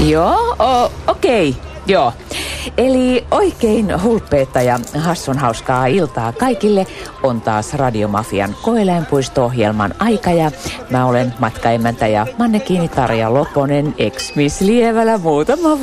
Joo, okei. Joo. Eli oikein hulppeeta ja hassun hauskaa iltaa kaikille. On taas Radiomafian koeläinpuisto-ohjelman aika ja mä olen matkaemäntä ja mannekiini Tarja Loponen, ex-Miss Lievälä muutama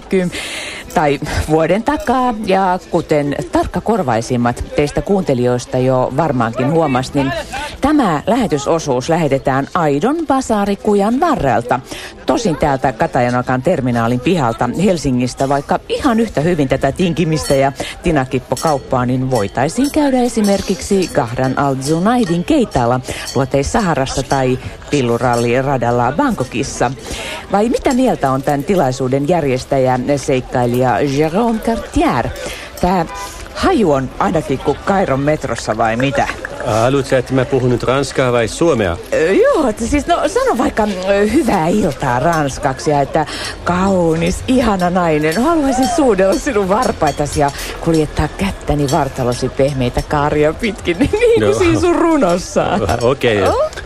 vuoden takaa. Ja kuten tarkkakorvaisimmat teistä kuuntelijoista jo varmaankin huomasi, niin tämä lähetysosuus lähetetään aidon basaarikujan varrelta. Tosin täältä Katajanokan terminaalin pihalta Helsingistä, vaikka ihan yhtä hyvin tätä tinkimistä ja tinakippokauppaa, niin voitaisiin käydä esimerkiksi Gahran al-Zunaidin keitaalla Luoteis-Saharassa tai Pilluralli-radalla Bangkokissa. Vai mitä mieltä on tämän tilaisuuden järjestäjä, seikkailija Jérôme Cartier? Tämä haju on ainakin kuin Kairon metrossa vai mitä? Haluatko, että mä puhun nyt ranskaa vai suomea? Joo, siis sano vaikka hyvää iltaa ranskaksi ja että kaunis, ihana nainen. Haluaisin suudella sinun varpaitasi ja kuljettaa kättäni vartalosi pehmeitä kaaria pitkin, niin kuin siinä sun runossa. Okei.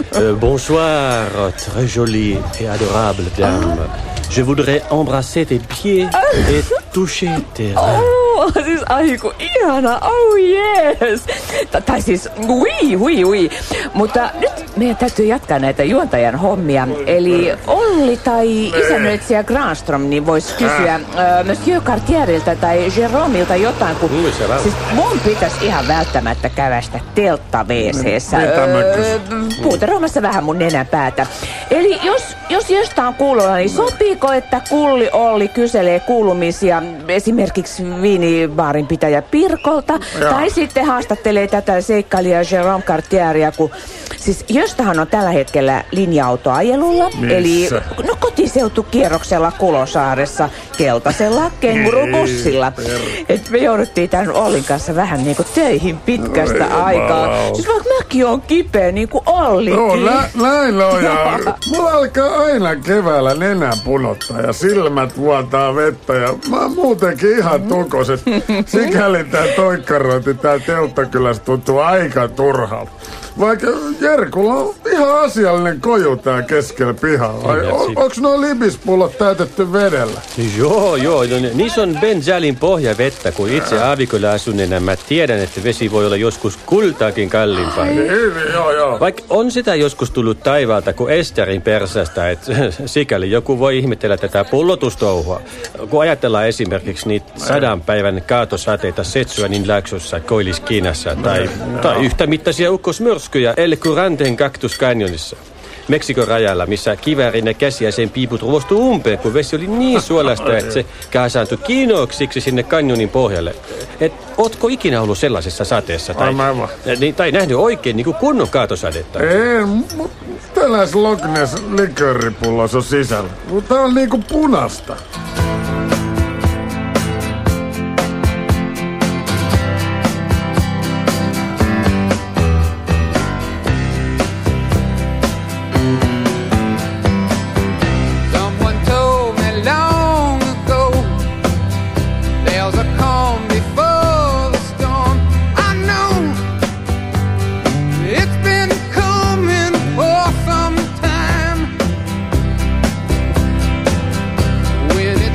Bonsoir, très jolie et adorable dame. Je voudrais embrasser tes pieds et toucher tes reins. Siis aiku ihana, yes. Tai siis, oui. Mutta nyt meidän täytyy jatkaa näitä juontajan hommia. Eli Olli tai isännöitsijä Granström, niin voisi kysyä Monsieur Cartierilta tai Jérômelta jotain, kun siis mun pitäisi ihan välttämättä kävästä teltta-WC:ssä. Puuteroimassa vähän mun nenäpäätä. Eli jos jostain kuulolla, niin sopiiko, että Kulli Olli kyselee kuulumisia esimerkiksi viinibaarin pitäjä Pirkolta, tai sitten haastattelee tätä seikkailijaa Jérôme Cartieria, kun siis jostahan on tällä hetkellä linja-autoajelulla, eli kotiseutukierroksella Kulosaaressa keltaisella kengurubussilla. Et me jouduttiin tämän Ollin kanssa vähän niinku töihin pitkästä aikaa. Siis vaikka mäkin on kipeä niinku Ollikin. No näin on ja mulla alkaa aina keväällä nenä punottaa ja silmät vuotaa vettä ja mä oon muutenkin ihan tukoset. Sikäli tää toikkarointi tää telttakylässä tuntuu aika turhalta. Vaikka Jerkulla on ihan asiallinen koju tää keskellä pihalla. Onks nuo libispullot täytetty vedellä? Joo. No, niissä on Benjalin pohjavettä, kun itse aavikolla asuneena mä tiedän, että vesi voi olla joskus kultaakin kalliimpaa. Joo. Vaikka on sitä joskus tullut taivaalta kuin Esterin persästä, että sikäli joku voi ihmetellä tätä pullotustouhua. Kun ajatellaan esimerkiksi niitä 100 päivän kaatosateita Setsuanin laaksossa Koillis-Kiinassa tai yhtä mittaisia ukkosmyrskyjä El Curanten Cactus Canyonissa Meksikon rajalla, missä kiväärin ja käsiäisen piiput ruvostui umpeen, kun vesi oli niin suolasta, että se kaasaantui kiinoksiksi sinne kanjonin pohjalle. Ootko ikinä ollut sellaisessa sateessa? Tai nähnyt oikein niin kuin kunnon kaatosadetta? En, mutta tällaisessa Loch Ness likööripullossa on sisällä. Mutta tää on niinku punasta. With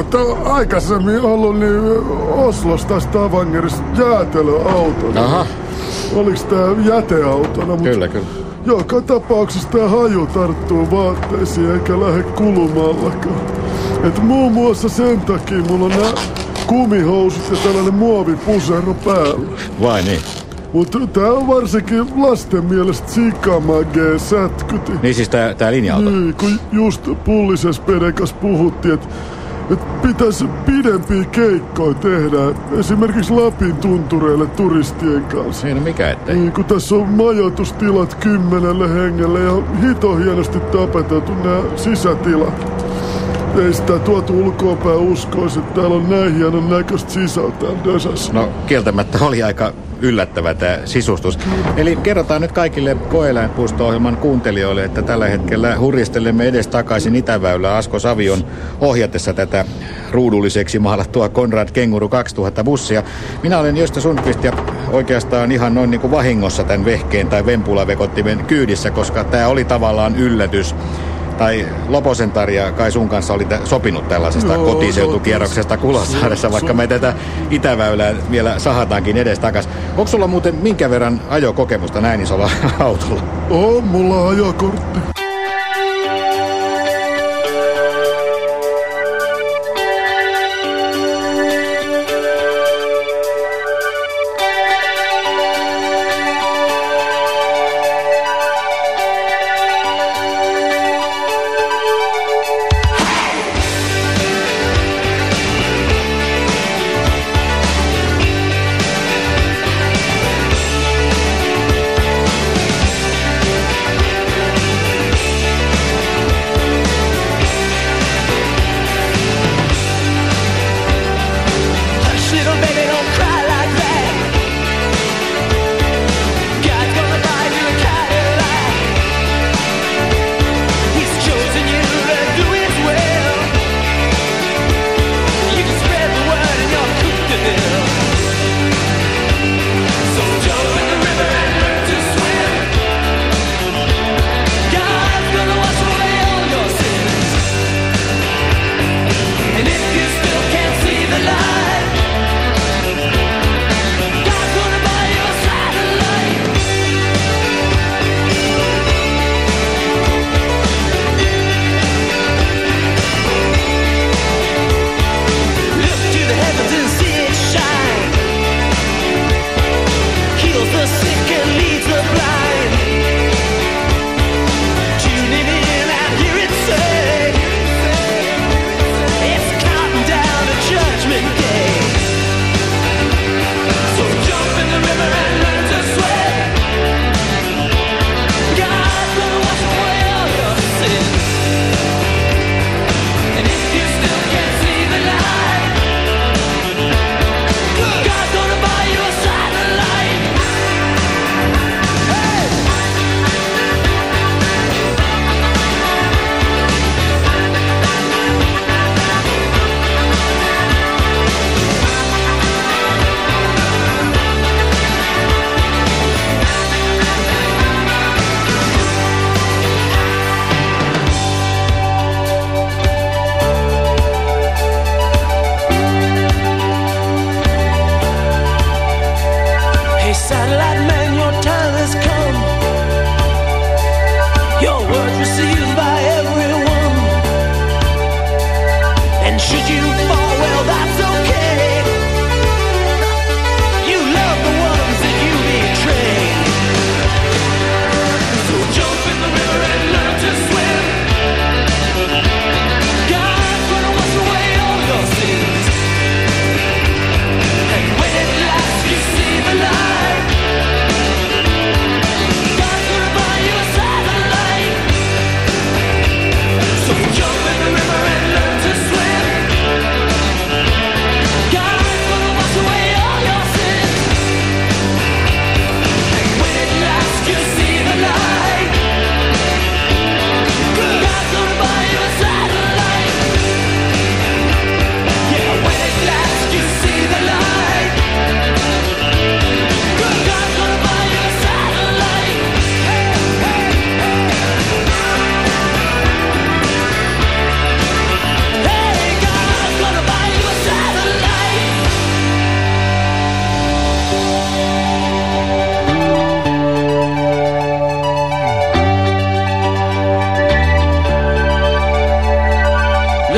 aikaisemmin ollut niin Oslosta Stavangerissa jäätelöautona. Aha. Oliks tää jäteautona? Kyllä. Joka tapauksessa tää haju tarttuu vaatteisiin eikä lähde kulumallakaan. Et muun muassa sen takia mulla on nää kumihousut ja tällainen muovipusero päällä. Vai niin? Mutta tää on varsinkin lasten mielestä sikamagee sätkyti. Niin siis tää linja-auto? Niin, kun just Pullisessa Pedekas puhuttiin, että pitäisi pidempiä keikkoja tehdä. Esimerkiksi Lapin tuntureille turistien kanssa. Ei no mikä ettei. Niin, kun tässä on majoitustilat 10 hengelle ja hito hienosti tapeteltu nämä sisätilat. Ei sitä tuotu ulkoapäin uskoisi, että täällä on näin hienon näköistä sisältään Dösässä. No kieltämättä oli aika yllättävä tämä sisustus. Eli kerrotaan nyt kaikille Koeläinpuisto-ohjelman kuuntelijoille, että tällä hetkellä hurjistelemme edes takaisin Itäväylää Asko Savion ohjatessa tätä ruudulliseksi maalattua Konrad Kenguru 2000 bussia. Minä olen Gösta Sundqvist ja oikeastaan ihan noin niin kuin vahingossa tämän vehkeen tai vempulavekottimen kyydissä, koska tämä oli tavallaan yllätys. Tai Loposen Tarja kai sun kanssa oli sopinut tällaisesta kotiseutukierroksesta Kulosaaressa, vaikka me tätä Itäväylää vielä sahataankin edes takas. Onko sulla muuten minkä verran ajokokemusta näin isolla autolla? On mulla ajokortti.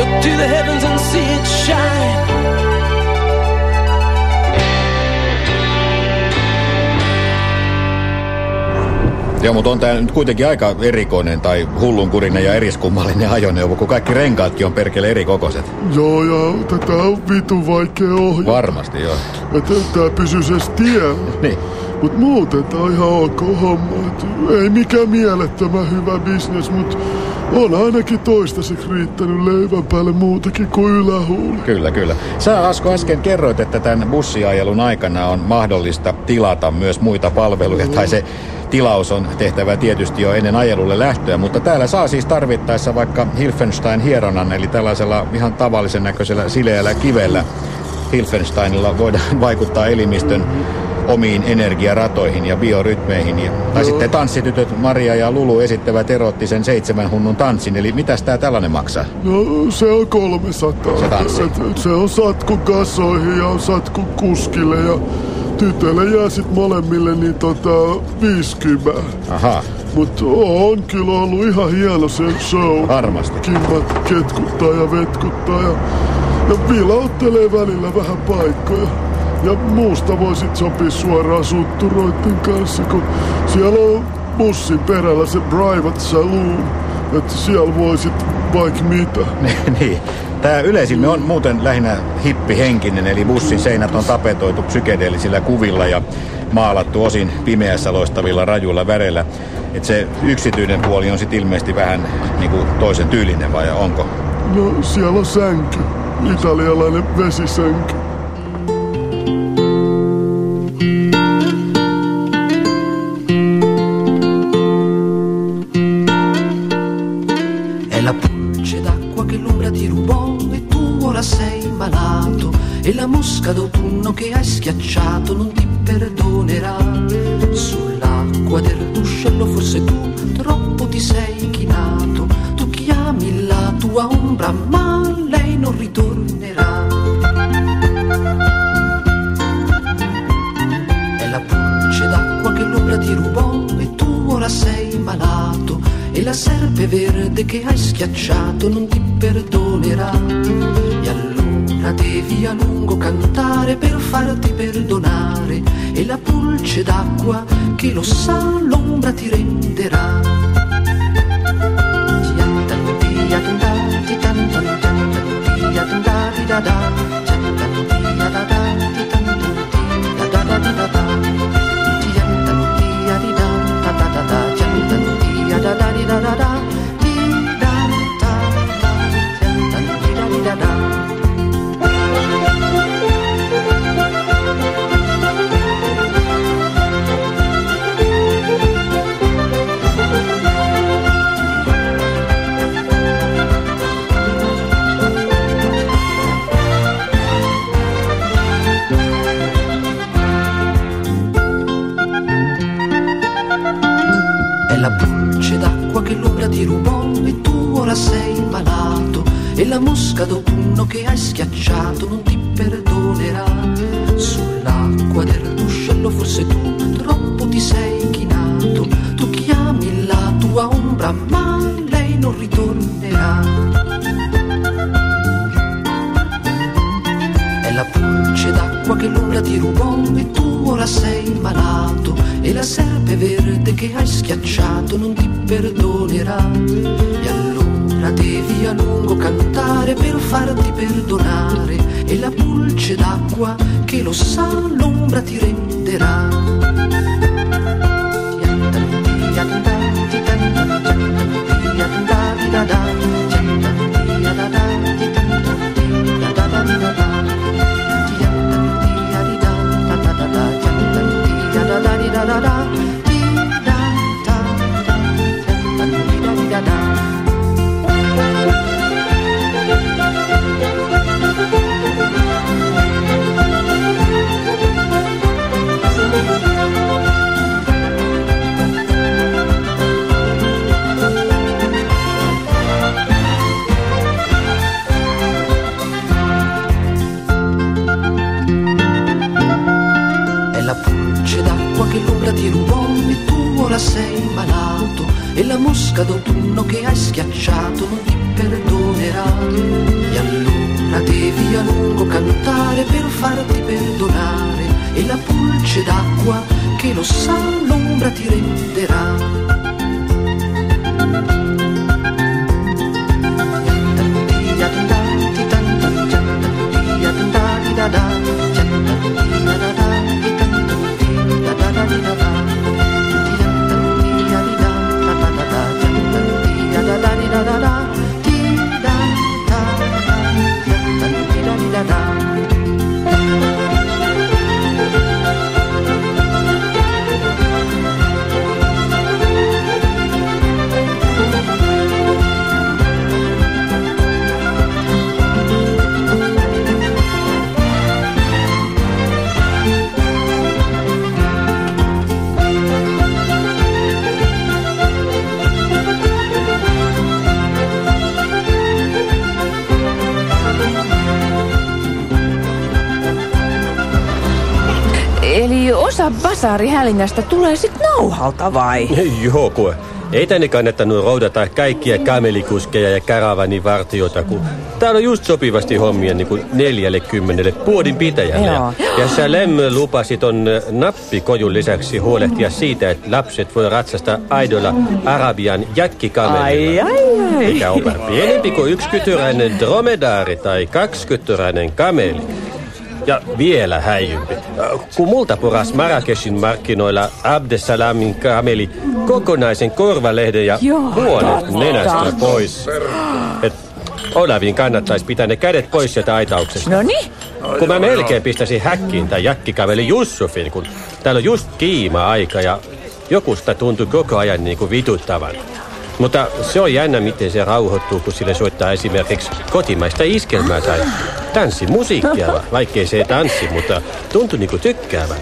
Look to the heavens and see it shine. Joo, mutta on tää nyt kuitenkin aika erikoinen tai hullunkurinen ja eriskummallinen ajoneuvo, kun kaikki renkaatkin on perkele eri kokoiset. Joo, ja tätä on vitu vaikea ohjata. Varmasti, joo. Että tää pysyisi edes tiellä. Niin. Mut muuten tää on ihan ok homma. Et ei mikään mielettömän hyvä bisnes, mut on ainakin toistaiseksi riittänyt leivän päälle muutakin kuin ylähuuli. Kyllä, kyllä. Sä, Asko, äsken kerroit, että tämän bussiajelun aikana on mahdollista tilata myös muita palveluja, tai se tilaus on tehtävä tietysti jo ennen ajelulle lähtöä, mutta täällä saa siis tarvittaessa vaikka Hilfenstein-hieronnan, eli tällaisella ihan tavallisen näköisellä sileällä kivellä. Hilfensteinilla voidaan vaikuttaa elimistön omiin energiaratoihin ja biorytmeihin. Tai sitten tanssitytöt Maria ja Lulu esittävät erottisen 7 hunnun tanssin. Eli mitäs tää tällainen maksaa? No se on 300. Se tanssi. Se on satku kasoihin ja satku kuskille ja tytölle jää sit molemmille niin 50. Aha. Mut on kyllä ollut ihan hieno se show. Varmasti. Kimmat ketkuttaa ja vetkuttaa ja vilauttelee välillä vähän paikkoja. Ja muusta voisit sopia suoraan sutturoitten kanssa, kun siellä on bussin perällä se private saloon, että siellä voisit vaikka mitä. Niin. Tää yleisilme on muuten lähinnä hippihenkinen, eli bussin seinät on tapetoitu psykedeellisillä kuvilla ja maalattu osin pimeässä loistavilla rajuilla väreillä. Et se yksityinen puoli on sit ilmeisesti vähän niinku toisen tyylinen, vai onko? No siellä on sänky, italialainen vesisänky. E la mosca d'autunno che hai schiacciato non ti perdonerà. Sull'acqua del ruscello forse tu troppo ti sei chinato. Tu chiami la tua ombra ma lei non ritornerà. È la pulce d'acqua che l'ombra ti rubò e tu ora sei malato. E la serpe verde che hai schiacciato non ti perdonerà. E allora devi a lungo cantare per farti perdonare. E la pulce d'acqua che lo sa l'ombra ti renderà. Ti rubò e tu ora sei malato. E la mosca d'autunno che hai schiacciato non ti perdonerà. Sull'acqua del ruscello forse tu troppo ti sei chinato. Tu chiami la tua ombra ma lei non ritornerà. È la pulce d'acqua che l'ombra ti rubò e tu ora sei malato. E la serpe verde che hai schiacciato non ti perdonerà. E allora devi a lungo cantare per farti perdonare. E la pulce d'acqua che lo sa l'ombra ti renderà. Ti rubò e tu ora sei malato. E la mosca d'autunno che hai schiacciato non ti perdonerà. tornerà. E allora devi a lungo cantare per farti perdonare, e la pulce d'acqua che lo sa l'ombra ti renderà. Eli osa basaarihälinästä tulee sit nauhalta vai? Joo, kuule. Ei tänne kannattanut roudata kaikkia kamelikuskeja ja karavanivartijoita, kun täällä on just sopivasti hommia niin kuin 40 puodin pitäjälle. Ja Salem lupasi ton nappikojun lisäksi huolehtia siitä, että lapset voi ratsastaa aidolla Arabian jätkikamelilla. Ai. Mikä on pienempi kuin 1-kytyräinen dromedaari tai 2-kytyräinen kameli. Ja vielä häijympi. Kun multa puras Marrakeshin markkinoilla Abdesalamin kameli kokonaisen korvalehden ja puolet nenästä pois. Et Olavin kannattaisi pitää ne kädet pois sieltä aitauksesta. Noniin. Kun mä melkein pistäisin häkkiin tai jäkkikaveli Jussufin, kun täällä on just kiima-aika ja joku sitä tuntui koko ajan niin kuin vituttavan. Mutta se on jännä, miten se rauhoittuu, kun sille soittaa esimerkiksi kotimaista iskelmää tai tanssimusiikkia, vaikkei se ei tanssi, mutta tuntui niinku tykkäävän.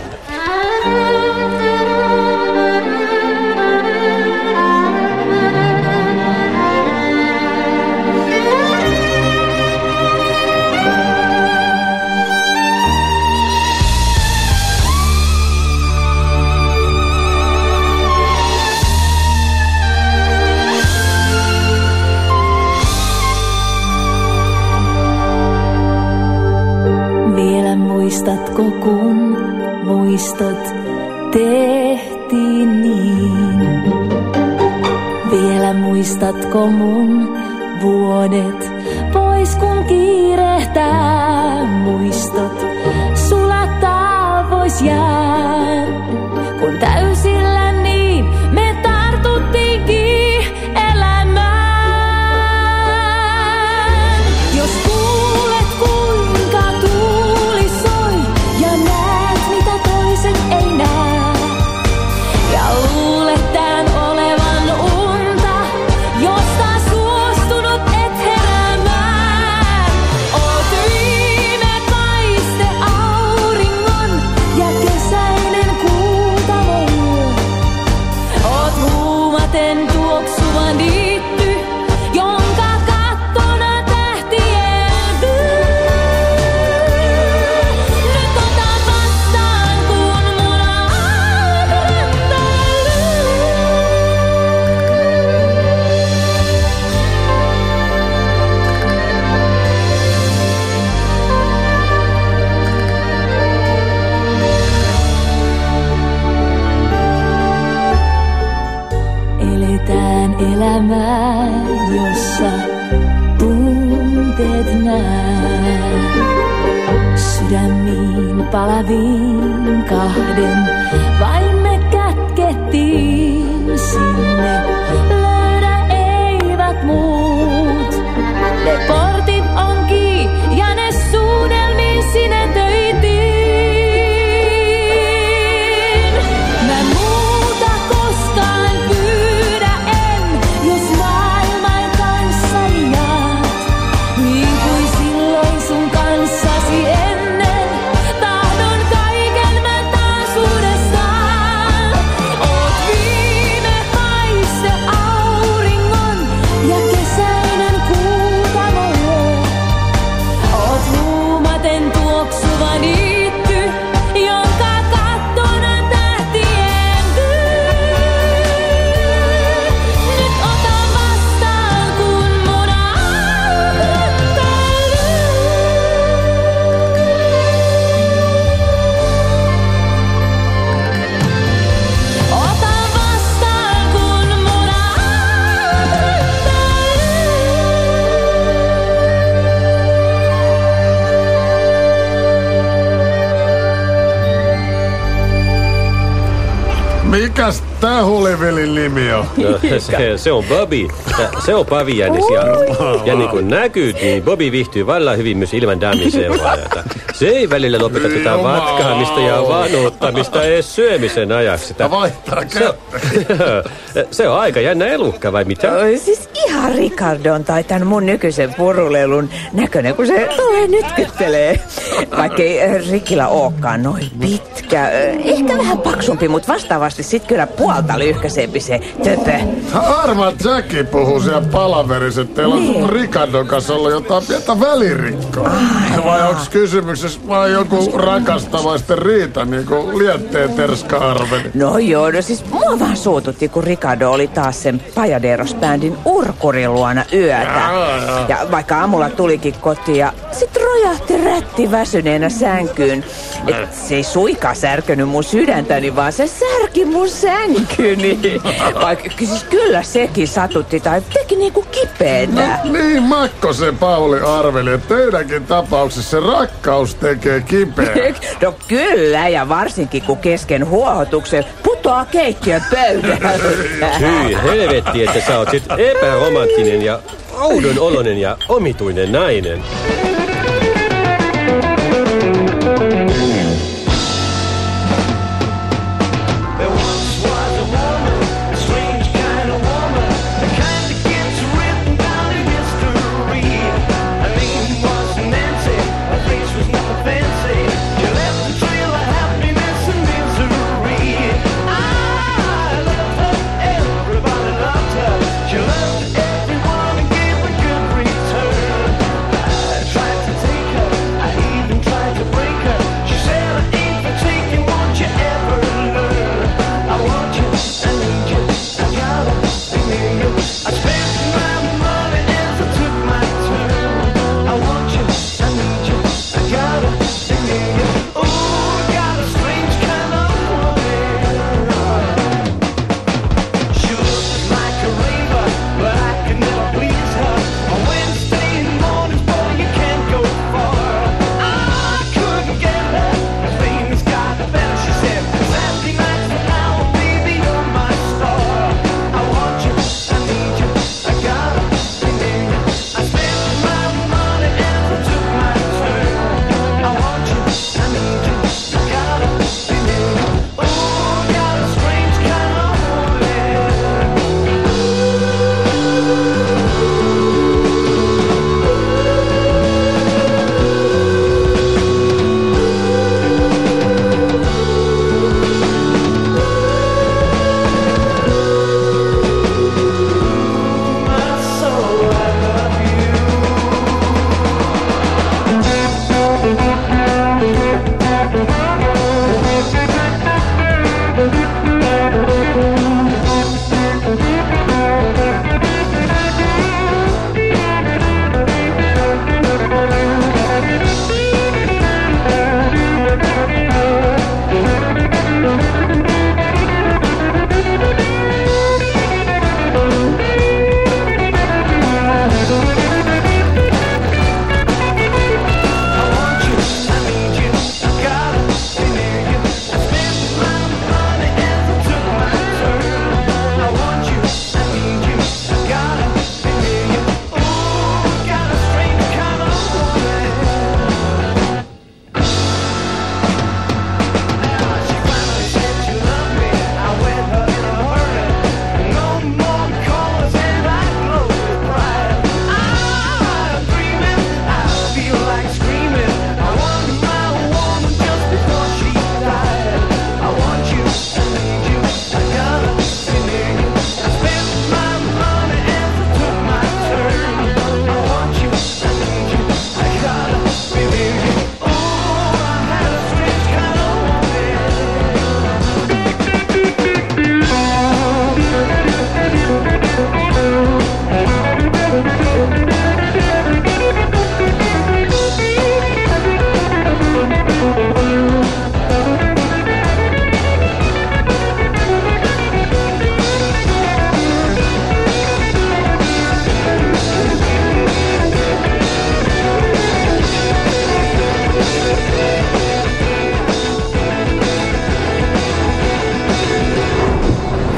Muistatko, kun muistot tehtiin niin? Vielä muistatko mun vuodet pois kun kiirehtää? Muistot sulattaa vois jää, kun täysillä niin me tartuttiinkin elämään. Jos kuulet kuinka tuuli soi ja näet mitä toiset ei näe ja luulet tän olevan unta, josta suostunut et heräämään. Oot viime paiste auringon ja kesäinen kuutamo. Oot huumaten tuoksuva niitty, jonka kattona tähti elpyy. Nyt otan vastaan, kun mun aika räntäilyy. Eletään elämää, jossa tunteet näe. Sydämiin palaviin kahden, vain me kätkettiin sinne. Löydä eivät muut, ne portit onkin ja ne suudelmiin sinetöitiin. Mä muuta koskaan pyydä en, jos maailman kanssani jaat. Niin kuin silloin sun kanssasi ennen, tahdon kaiken mä taas uudestaan. Mikäs tää hulivilin nimi on? No, se on Bobby. Se on pavijännis ja niin kuin näkyy, niin Bobby viihtyy vallan hyvin myös ilman dammiseuraajata. Se ei välillä lopeta tätä vatkaamista ja vanuuttamista edes syömisen ajaksi. Vaihtaa Se on aika jännä elukka, vai mitä? Siis ihan Ricardon tai tämän mun nykyisen purulelun näköinen, kun se tulee nytkyttelee. Vaikkei Rikillä ookaan noin pitkä. Ehkä vähän paksumpi, mutta vastaavasti sit kyllä puolta lyhkäisempi se töpö. Arma Jackie puhuu siellä palaverissa, että teillä on Ricardon kanssa ollut jotain pientä välirikkoa. Vai onks kysymyksessä vai joku rakastavaisten riita, niin kuin lietteen Terska-arveli? No joo, no siis mua vaan suututti, kun Ricardo oli taas sen Pajaderos-bändin urkurin luona yötä. Ja vaikka aamulla tulikin kotiin ja sit rojahti rätti väsyneenä sänkyyn. Et se ei suikaan särkönyt mun sydäntäni, vaan se särki mun sänkyni. Vaikka siis kyllä sekin satutti tai teki niinku kipeetä. No niin, Makkosen Pauli arveli, että teidänkin tapauksessa se rakkaus tekee kipeä. No kyllä, ja varsinkin kun kesken huohotuksen putoaa keittiön pöydältä. Hyi helvetti, että sä oot sit epäromanttinen ja oudon oloinen ja omituinen nainen. Try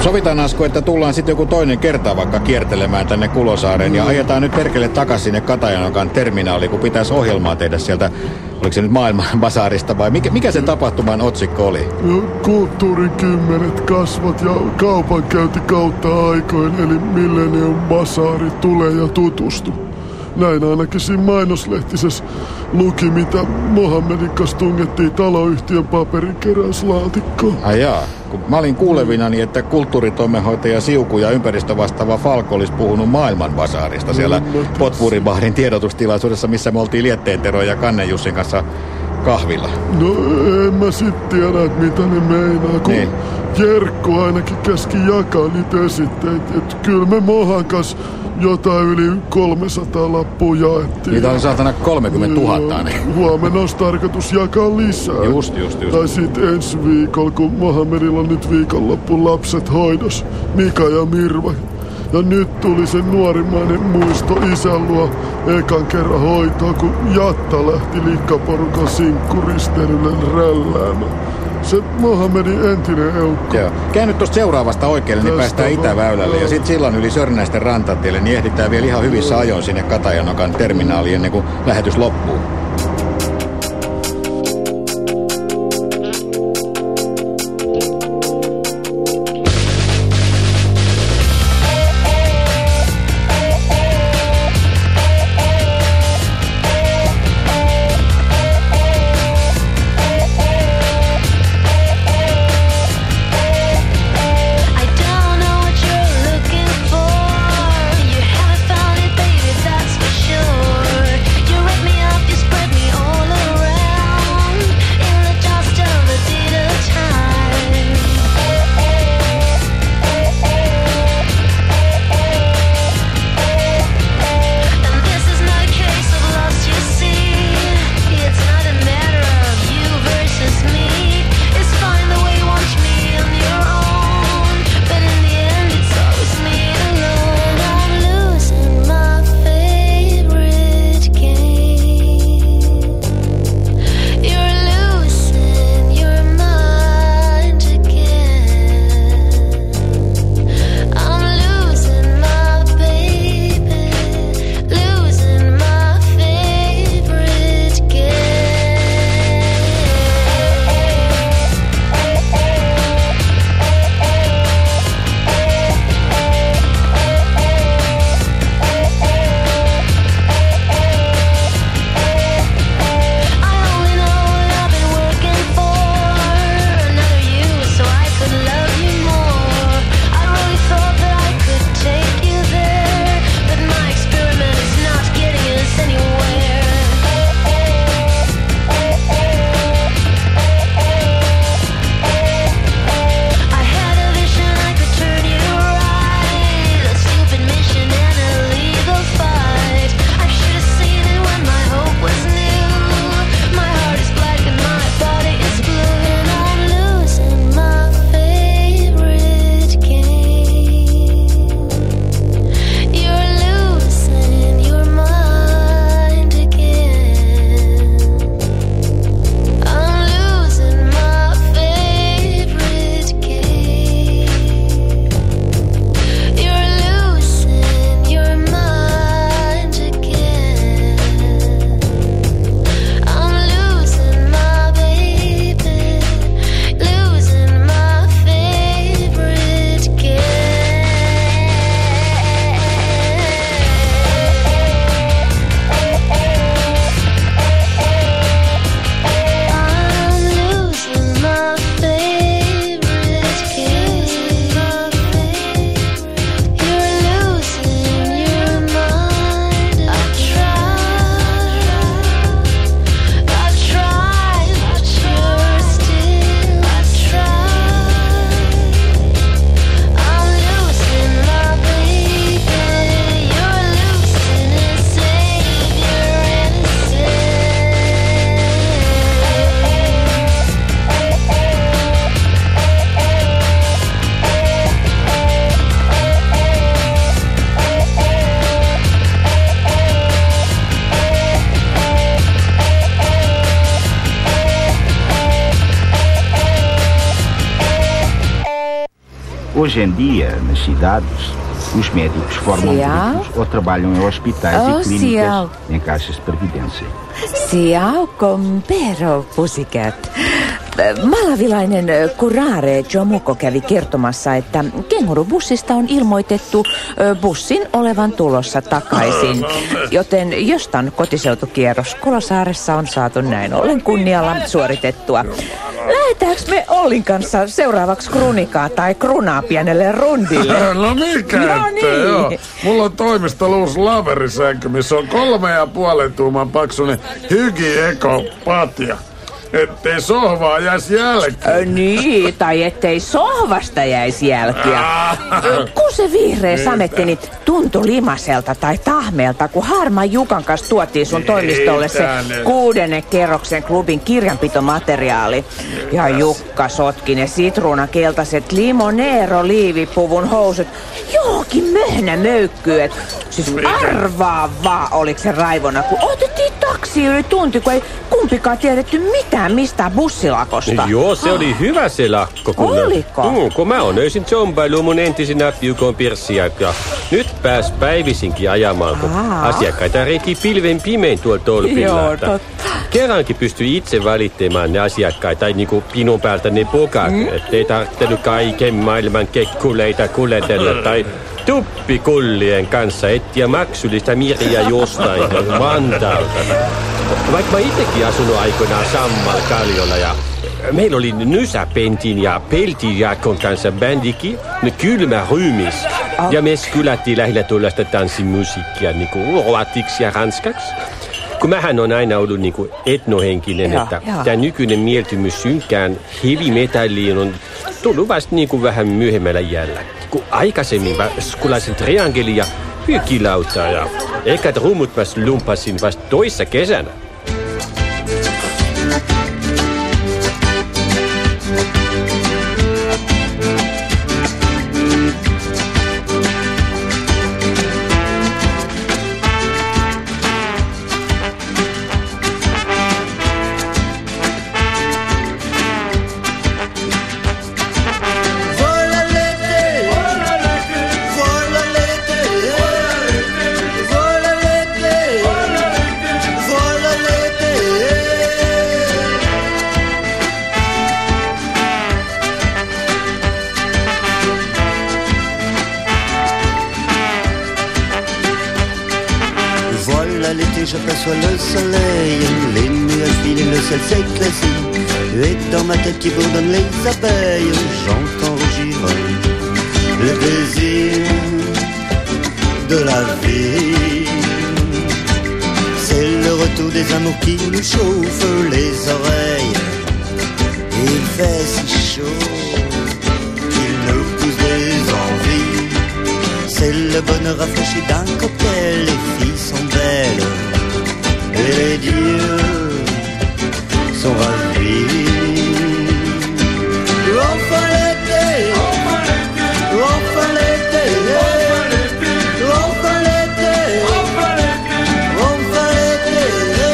Sovitaan, Asko, että tullaan sitten joku toinen kerta vaikka kiertelemään tänne Kulosaareen ja ajetaan nyt perkele takaisin sinne Katajanokan terminaaliin, kun pitäisi ohjelmaa tehdä sieltä, oliko se nyt maailmanbasaarista vai mikä sen tapahtuman otsikko oli? Kulttuurin 10 kasvot ja kaupankäynti kautta aikoin, eli Millennium Basaari, tule ja tutustu. Näin ainakin siinä mainoslehtisessä luki, mitä Mohammedin kanssa tungettiin taloyhtiön paperikeräyslaatikkoon. Ai jaa, kun mä olin kuulevinani, että kulttuuritoimenhoitaja Siuku ja ympäristövastaava Falko olisi puhunut maailmanbasaarista siellä Potpuribaarin tiedotustilaisuudessa, missä me oltiin Lietteen Tero ja Kannen Jussin kanssa kahvilla. No en mä sit tiedä, että mitä ne meinaa, kun niin. Jerkko ainakin käski jakaa niitä esitteitä, että kyllä me Mohan kanssa jotain yli 300 lappua jaettiin. Niitä oli saatana 30 000. Niin. Huomenna olisi tarkoitus jakaa lisää. Just. Tai sit ensi viikolla, kun Mohammedilla on nyt viikonloppuun lapset hoidos, Mika ja Mirva. Ja nyt tuli se nuorimmainen muisto isän luo ekan kerran hoitoa, kun Jatta lähti likkaporukan sinkkuristeilylle rälläämään. Se Mohammedin entinen eukko. Joo. Käännyt tuosta seuraavasta oikealle, niin päästään Itäväylälle. Ja sitten sillan yli Sörnäisten rantatielle, niin ehditään vielä ihan hyvissä ajoin sinne Katajanokan terminaaliin ennen kuin lähetys loppuu. Just Hoje em dia, nas cidades, os médicos formam grupos ou trabalham em hospitais e clínicas em caixas de previdência. Ciao, compero, Pussycat. Malavilainen kurare Jomuko kävi kertomassa, että kengurubussista on ilmoitettu bussin olevan tulossa takaisin. Joten jostain kotiseutukierros Kolosaaressa on saatu näin ollen kunnialla suoritettua. Lähetäänkö me Ollin kanssa seuraavaksi krunikaa tai krunaa pienelle rundille? No mikä no ettei, niin. joo. Mulla on toimistolla uusi laverisänky, missä on 3,5 tuuman paksuinen hygieko-patja. Ettei sohvaa jäisi jälkeen. Niin, tai ettei sohvasta jäisi jälkiä. Kun se vihreä samettini tuntui limaselta tai tahmeelta, kun Harman Jukan kanssa tuotiin sun toimistolle se 6. kerroksen klubin kirjanpitomateriaali. Ja Jukka sotki ne sitruunakeltaiset limonero-liivipuvun housut johonkin möhnä möykkyyn. Siis arvaa vaan, oliko se raivona, kun otettiin taksi yli tunti, kun ei kumpikaan tiedetty mitään mistään bussilakosta. Joo, se oli hyvä se lakko. Oliko? Kun mä oon öisin zombailuun mun entisinä Jukon pirssiä. Ja nyt pääs päivisinkin ajamaan, kun asiakkaita reiki pilven pimein tuolla tolpilla. Joo, totta. Kerrankin pystyi itse valittamaan ne asiakkaat, tai niinku pinon päältä ne pokat. Ettei tarvittanut kaiken maailman kekkuleita kuljetella, tai tuppikullien kanssa etsiä maksullista mirjaa jostain Vantaalta. Vaikka mä itsekin asunut aikoinaan Sammalkaljolla ja meillä oli Nysäpentin ja Peltijakon kanssa bändikin, kylmä rymis. Ja me kylättiin lähinnä tuollaista tanssimusiikkia niinku ruotsiksi ja ranskaksi. Kun mähän on aina ollut niinku etnohenkinen, että tää nykyinen mieltymys synkään heavy metalliin on tullut vasta niinku vähän myöhemmällä jällä. Kun aikaisemmin mä skulasin triangelia ja hykilautaa ja ekat rummut mä lumpasin vasta toissa kesänä. J'aperçois le soleil, les nuages filent, le ciel s'éclaircit. Et dans ma tête qui bourdonne les abeilles, j'entends rougir le désir de la vie. C'est le retour des amours qui nous chauffent les oreilles. Il fait si chaud qu'il nous pousse des envies. C'est le bonheur rafraîchi d'un cocktail, les filles sont belles. Et les dieux sont ravis. Enfin l'été, enfin l'été, enfin l'été, enfin l'été, enfin l'été, enfin l'été.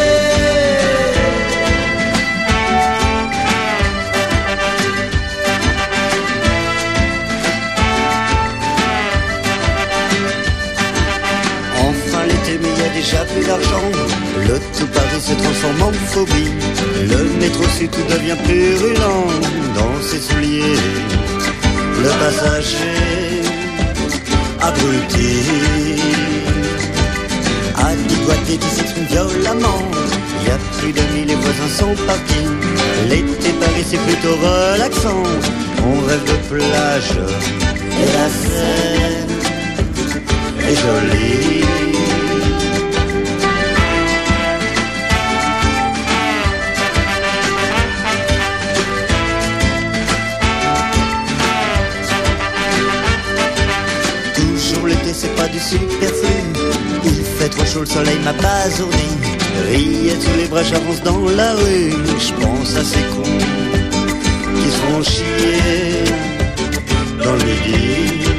Enfin l'été, mais il y a déjà plus d'argent. Le tout Paris se transforme en phobie. Le métro sud tout devient purulent dans ses souliers. Le passager abruti a dégoûté qui s'exprime violemment. Y a plus d'amis, les voisins sont partis. L'été Paris c'est plutôt relaxant. On rêve de plage et la Seine est jolie. C'est pas du superflu. Il fait trop chaud, le soleil m'a basourdi. Rillettes sous les bras, j'avance dans la rue. Je pense à ces cons qui se font chier dans le midi.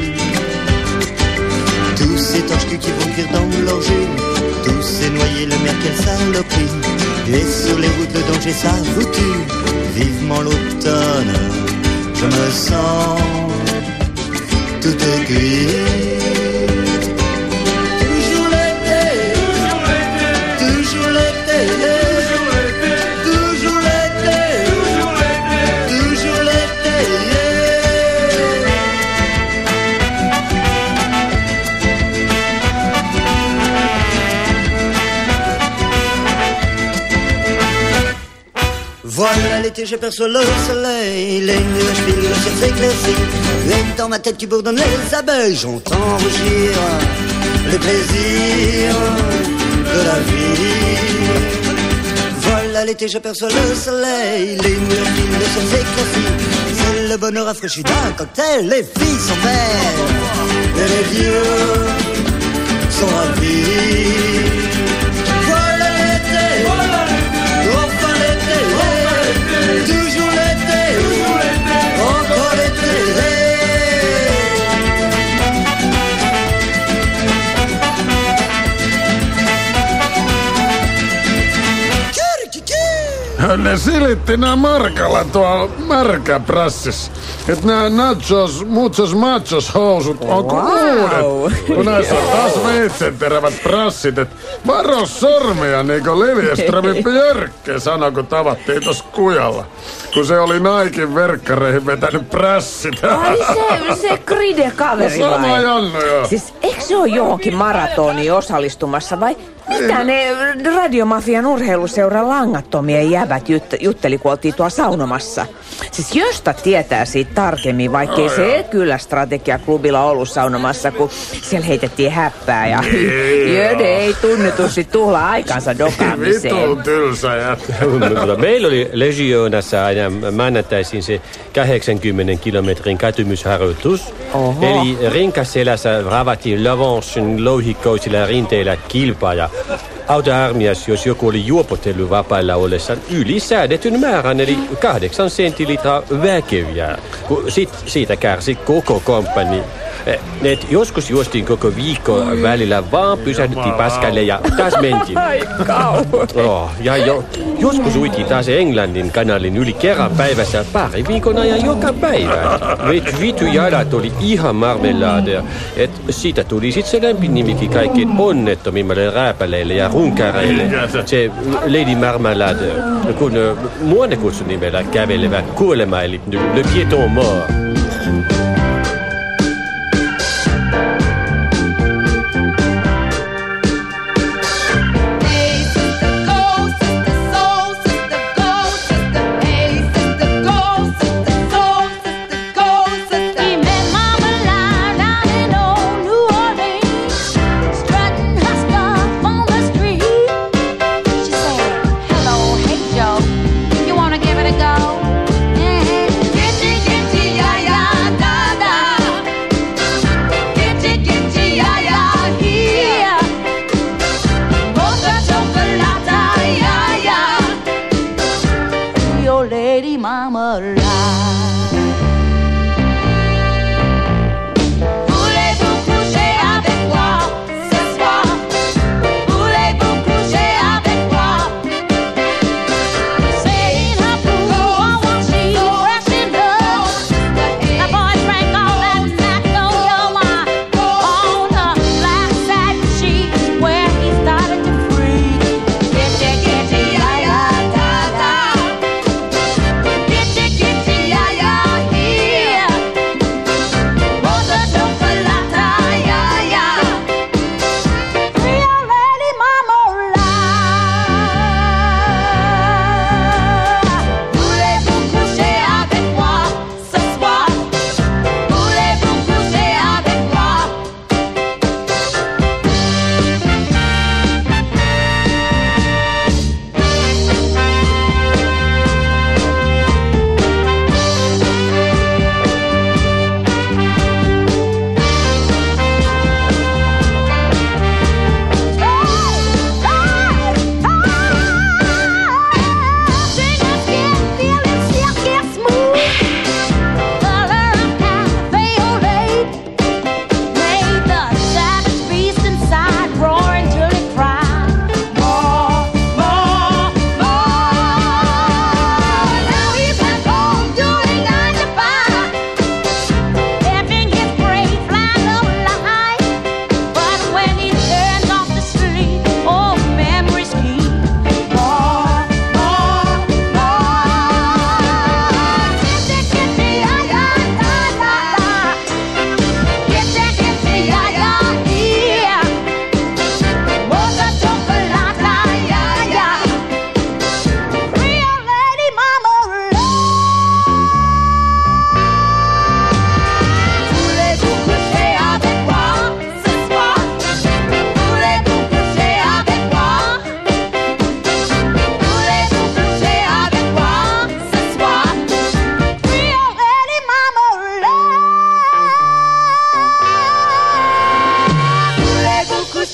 Tous ces torches qui vont cuire dans leur jus. Tous ces noyés, le mer, quelle saloperie. Et sur les routes, le danger, ça vous tue. Vivement l'automne, je me sens tout est gris. Toujours l'été, toujours l'été, toujours l'été, toujours l'été, Voilà l'été, j'aperçois le soleil, les nuages filent, le ciel s'éclaircit, et dans ma tête qui bourdonne les abeilles, j'entends rougir le plaisir de la vie. Voilà l'été, j'aperçois le soleil, les nuages filent, le ciel s'éclaircit, c'est le bonheur rafraîchi d'un cocktail, les filles sont belles, et les vieux sont ravis. Voilà l'été, enfin l'été, toujours l'été, encore l'été. Ne silitti nää Markalla tuolla märkäprassissa. Et nää nachos, muchos machos housut onko uudet? Kun näissä on taas veitsenterävät prassit, et varo sormia niinku Liljeströmin Björkke sanoi, kun tavattiin tossa kujalla. Kun se oli Naikin verkkareihin vetänyt prässit. Ai se Gride-kaveri vai? Sama Jannu, joo. Siis eikö se ole johonkin maratoniin osallistumassa vai mitä ne Radiomafian urheiluseuran langattomien jävät jutteli, kun oltiin tuolla saunomassa? Siis Jösta tietää siitä tarkemmin, vaikkei se kyllä strategiaklubilla ollut saunomassa, kun siellä heitettiin häppää ja Jöde ei tunnetusti tuhlaa aikansa dokaamiseen. Vitun tylsä jätkä. Meillä oli Legionassa aina maanantaisin se 80 kilometrin kätymysharjoitus. Oho. Eli rinkaselässä ravattiin Lavanchen louhikkoisilla rinteillä kilpaa ja auta-armias, jos joku oli juopotellut vapailla ollessaan ylisäädetyn määrän, eli 8 sentilitraa väkeviä. Siitä kärsi koko komppani. Joskus juostiin koko viikko välillä, vaan pysähdyttiin paskalle ja taas mentiin. Joskus uitiin taas Englannin kanalin yli kerran päivässä pari viikon ajan joka päivä. Vitu jalat oli ihan marmelaadeja. Siitä tuli sit se lämpi nimikin kaikkein onnettomimmalle rääpäleille ja runkareille. Se Lady Marmalade, kun muodekutsun nimellä kävelevä kuolema, eli le piéton mort. Give it a go. Yeah.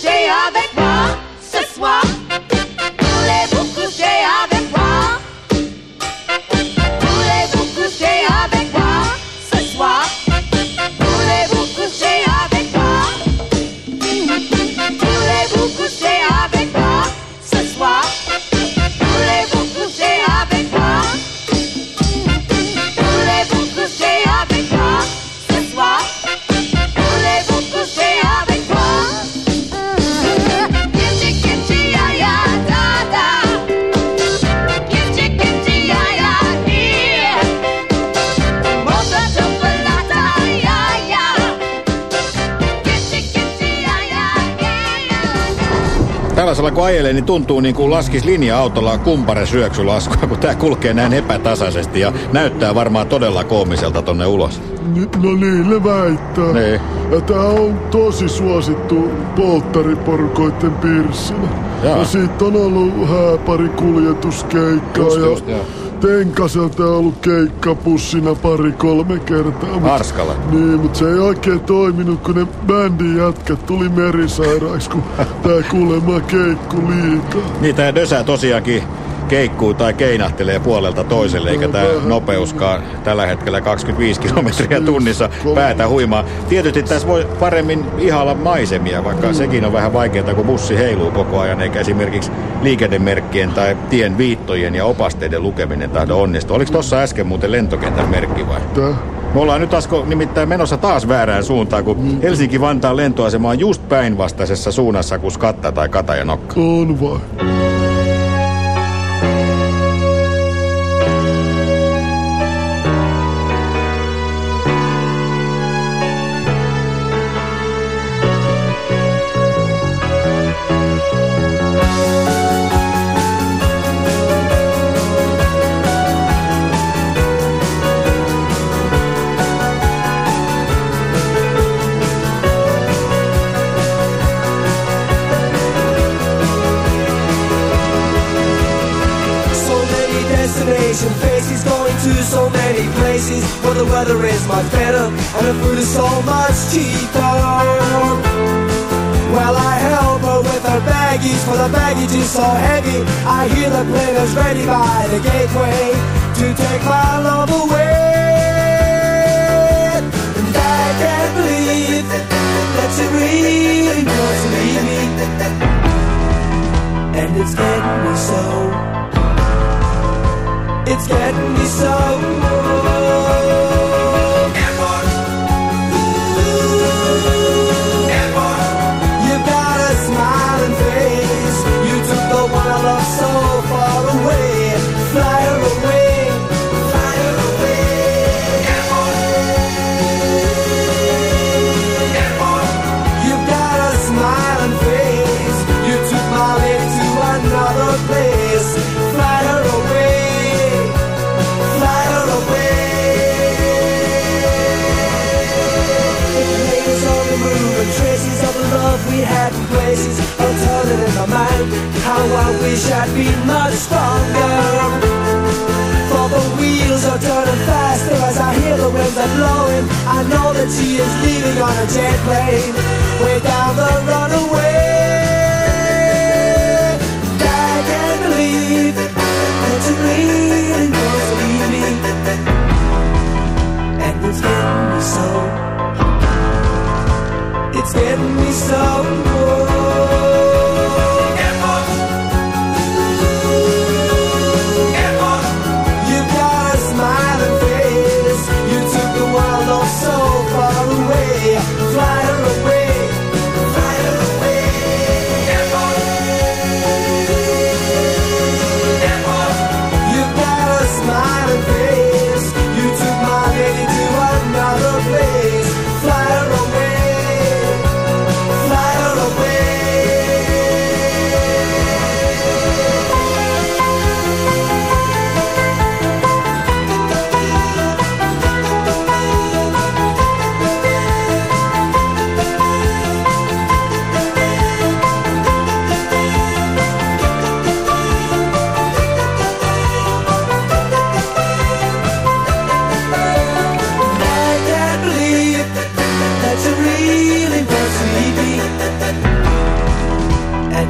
coucher avec moi ce soir? Voulez-vous coucher avec moi? Voulez-vous coucher avec moi ce soir? Voulez-vous coucher avec moi? Voulez-vous coucher avec moi ce soir? Voulez-vous coucher avec moi? Voulez-vous coucher avec moi ce soir? Voulez-vous coucher avec moi? Kitchi kitchi ya ya da da. Kitchi kitchi ya ya here. Mocha chocolata ya ya. Kitchi kitchi ya ya here. Tällaisella kun ajelee, niin tuntuu niin kuin laskisi linja-autolla kumparen syöksylaskua, kun tää kulkee näin epätasaisesti ja näyttää varmaan todella koomiselta tonne ulos. No niin, ne väittää. Niin. Ja tää on tosi suosittu polttariporukoitten pirssinä. Ja siitä on ollut hääparikuljetuskeikkaa. Just, joo. Tenkaselta on ollut keikkapussina 2-3 kertaa. Harskalla. Niin, mutta se ei oikein toiminut, kun ne bändin jätkät tuli merisairaiksi, kun tää kuulemma keikku liikaa. Niin, tää Dösä tosiaankin keikkuu tai keinahtelee puolelta toiselle, eikä tää nopeuskaan tällä hetkellä 25 kilometriä tunnissa päätä huimaa. Tietysti tässä voi paremmin ihailla maisemia, vaikka sekin on vähän vaikeaa, kun bussi heiluu koko ajan, eikä esimerkiksi liikennemerkkien tai tien viittojen ja opasteiden lukeminen tahdo onnistua. Oliko tossa äsken muuten lentokentän merkki vai? Me ollaan nyt, Asko, nimittäin menossa taas väärään suuntaan, kun Helsinki-Vantaan lentoasema on just päinvastaisessa suunnassa kuin Skatta tai Katajanokka. On vai? Faces going to so many places where the weather is much better and the food is so much cheaper. Well, I help her with her baggage, for the baggage is so heavy. I hear the players ready by the gateway to take my love away. And I can't believe that she really wants to leave me. And it's getting me so. It's getting me so. Airport. Airport. You've got a smiling face. You took the one I love so far away. Fly her away. Fly her away. Airport. Airport. You've got a smiling face. You took my lady to another place. Fly her away. Traces of the love we had in places are turning in my mind. How I wish I'd been much stronger. For the wheels are turning faster as I hear the winds are blowing. I know that she is leaving on a jet plane way down the runaway. I can't believe that you really wants to leave me. And it's getting me so. It's getting me so. Airport. Airport. You've got a smiling face. You took the world all so far away. Fly her away. Fly her away. Airport. Airport. You've got a smiling face. You took my lady to another place. Fly her away. Fly her away.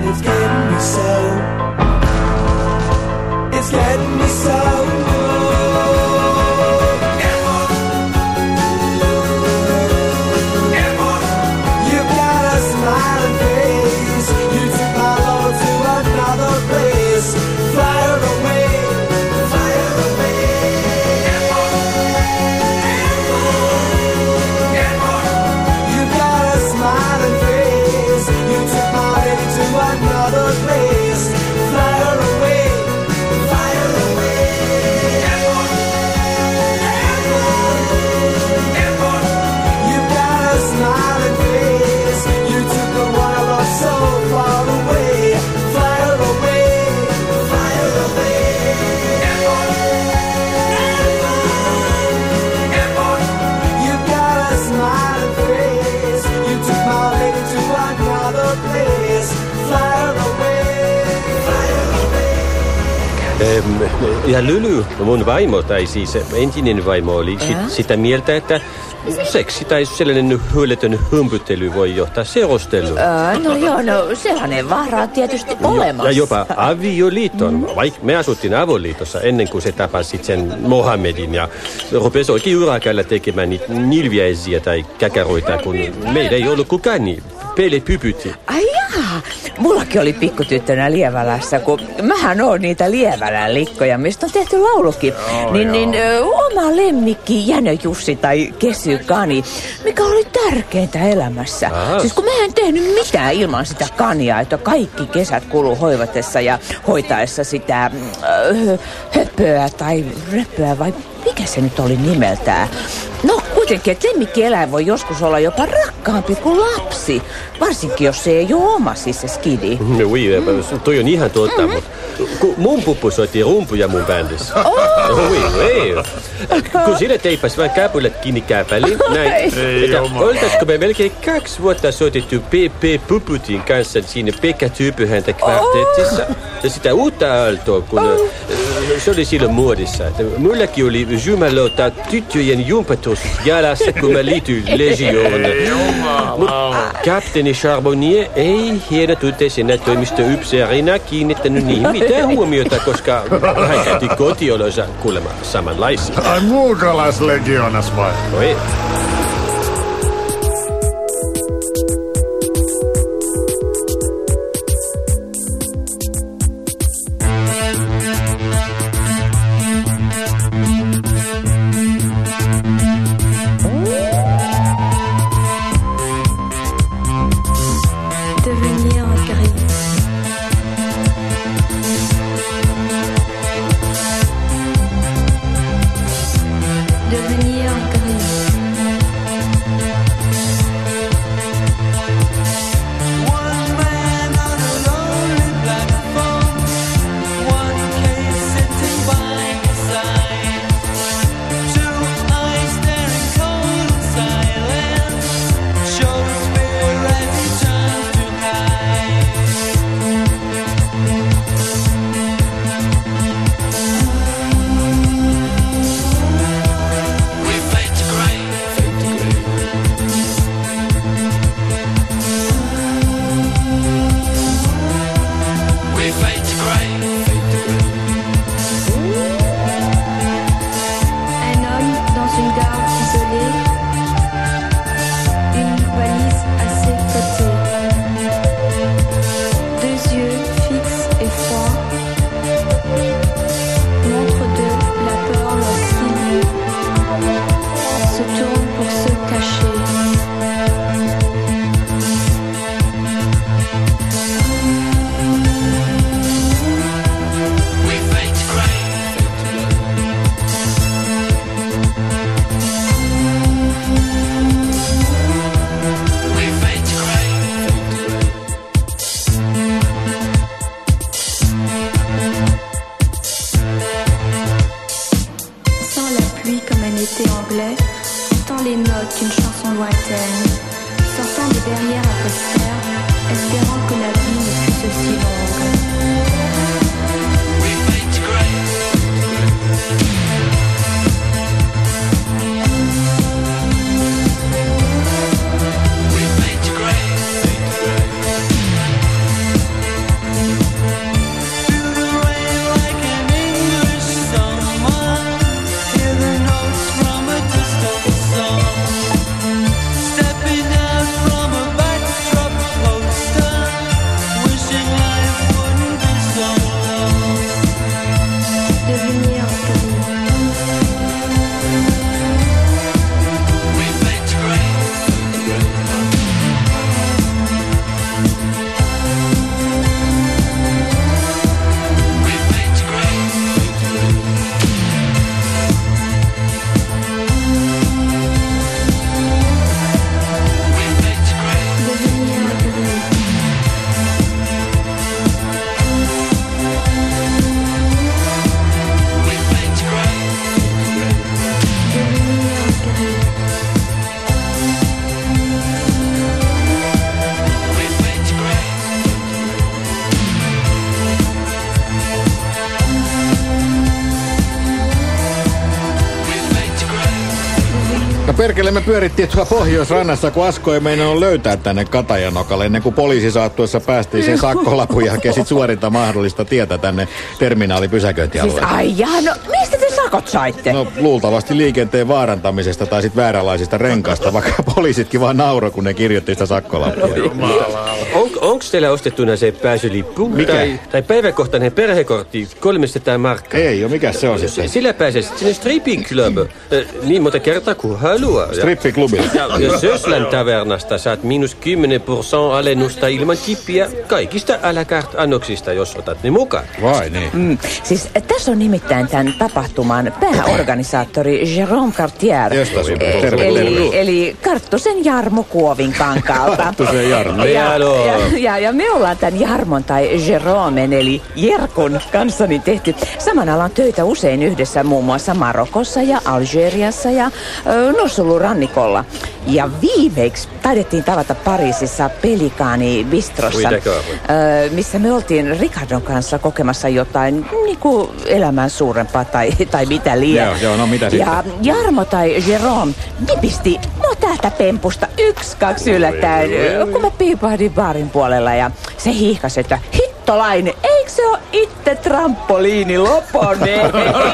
It's getting me so. It's getting me so. Ja Lyly, mun vaimo, tai siis entinen vaimo, oli sitä mieltä, että seksi tai sellainen hyödytön hömpyttely voi johtaa seurusteluun. No joo, sellainen vaara on tietysti olemassa. Ja jopa avioliiton. Vaikka me asuttiin avoliitossa ennen kuin se tapasi sen Mohammedin ja rupesi oikein yräkällä tekemään niitä nilviäisiä tai käkäroita, kun meillä ei ollut kukaan niin. Pele pypyti. Ai jaa, mullakin oli pikkutyttönä Lievälässä, kun mähän oon niitä Lievälän likkoja, mistä on tehty laulukin. Oma lemmikki Jänö Jussi tai Kesy Kani, mikä oli tärkeintä elämässä. Siis kun mä en tehnyt mitään ilman sitä kania, että kaikki kesät kuluu hoivatessa ja hoitaessa sitä höpöä tai röpöä vai mikä se nyt oli nimeltään. No kuitenkin, että lemmikkieläin voi joskus olla jopa rakkaampi kuin lapsi. Varsinkin, jos se ei ole oma siis se skidi. Toi on ihan totta, mutta mun puppu soitti rumpuja mun bändissä. Kun sille teipas vaan käpylät kiinni käpäliin, näin. Että oltaisiko me melkein 2 vuotta soitettu P.P. Puputin kanssa siinä Pekka Tyypyhäntä kvartettissa. Ja sitä uutta aaltoa, kun se oli silloin muodissa. Että mullakin oli jumalauta tyttöjen jumpatossut jalassa, kun mä liityin legioon. Mutta kapteeni Charbonnier ei hieno tutteisena toimistoypseerina kiinnittänyt niihin mitään huomiota, koska hän käytti kotioloissa kuulemma samanlaisia. Ai muukalaislegionas vai? No ei. perkele, me pyörittiin tuolla Pohjoisrannassa, kun Asko ei meinannut löytää tänne Katajanokalle ennen kuin poliisi saattuessa päästiin sen sakkolapun jälkeen sit suorinta mahdollista tietä tänne terminaalipysäköintialueelle. Siis ai no mistä te sakot saitte? No luultavasti liikenteen vaarantamisesta tai sit vääränlaisista renkaista, vaikka poliisitkin vaan nauroi, kun ne kirjoitti sitä sakkolapua. Onko teillä ostettuna se pääsylippu? Tai päiväkohtainen perhekortti 300 markkaa? Ei ole, mikä se on sitten? Sillä pääsee sinne stripping club. Niin monta kertaa kuin haluaa. Strippiklubilla. Ja Söslän tavernasta saat -10% alennusta ilman tippiä kaikista à la carte annoksista, jos otat ne mukaan. Vai niin? Siis tässä on nimittäin tämän tapahtuman pääorganisaattori Jérôme Cartier. Eli Karttusen Jarmo Kuovinkankaalta. Karttusen Jarmo. Ja me ollaan tämän Jarmon tai Jérômen eli Jerkun kanssani tehty saman alan töitä usein yhdessä muun muassa Marokossa ja Algeriassa ja Norsulurannikolla. Ja viimeiksi taidettiin tavata Pariisissa Pelikaani Bistrossa, missä me oltiin Ricardon kanssa kokemassa jotain niinku elämän suurempaa tai mitä liian. Joo, no mitä sitten? Ja Jarmo tai Jérôme nipisti täältä pempusta 1-2 yllättäen, kun mä piipahdin baarin puolella ja se hiihkasi, että hittolainen, eikö se ole itse trampoliini Loponen?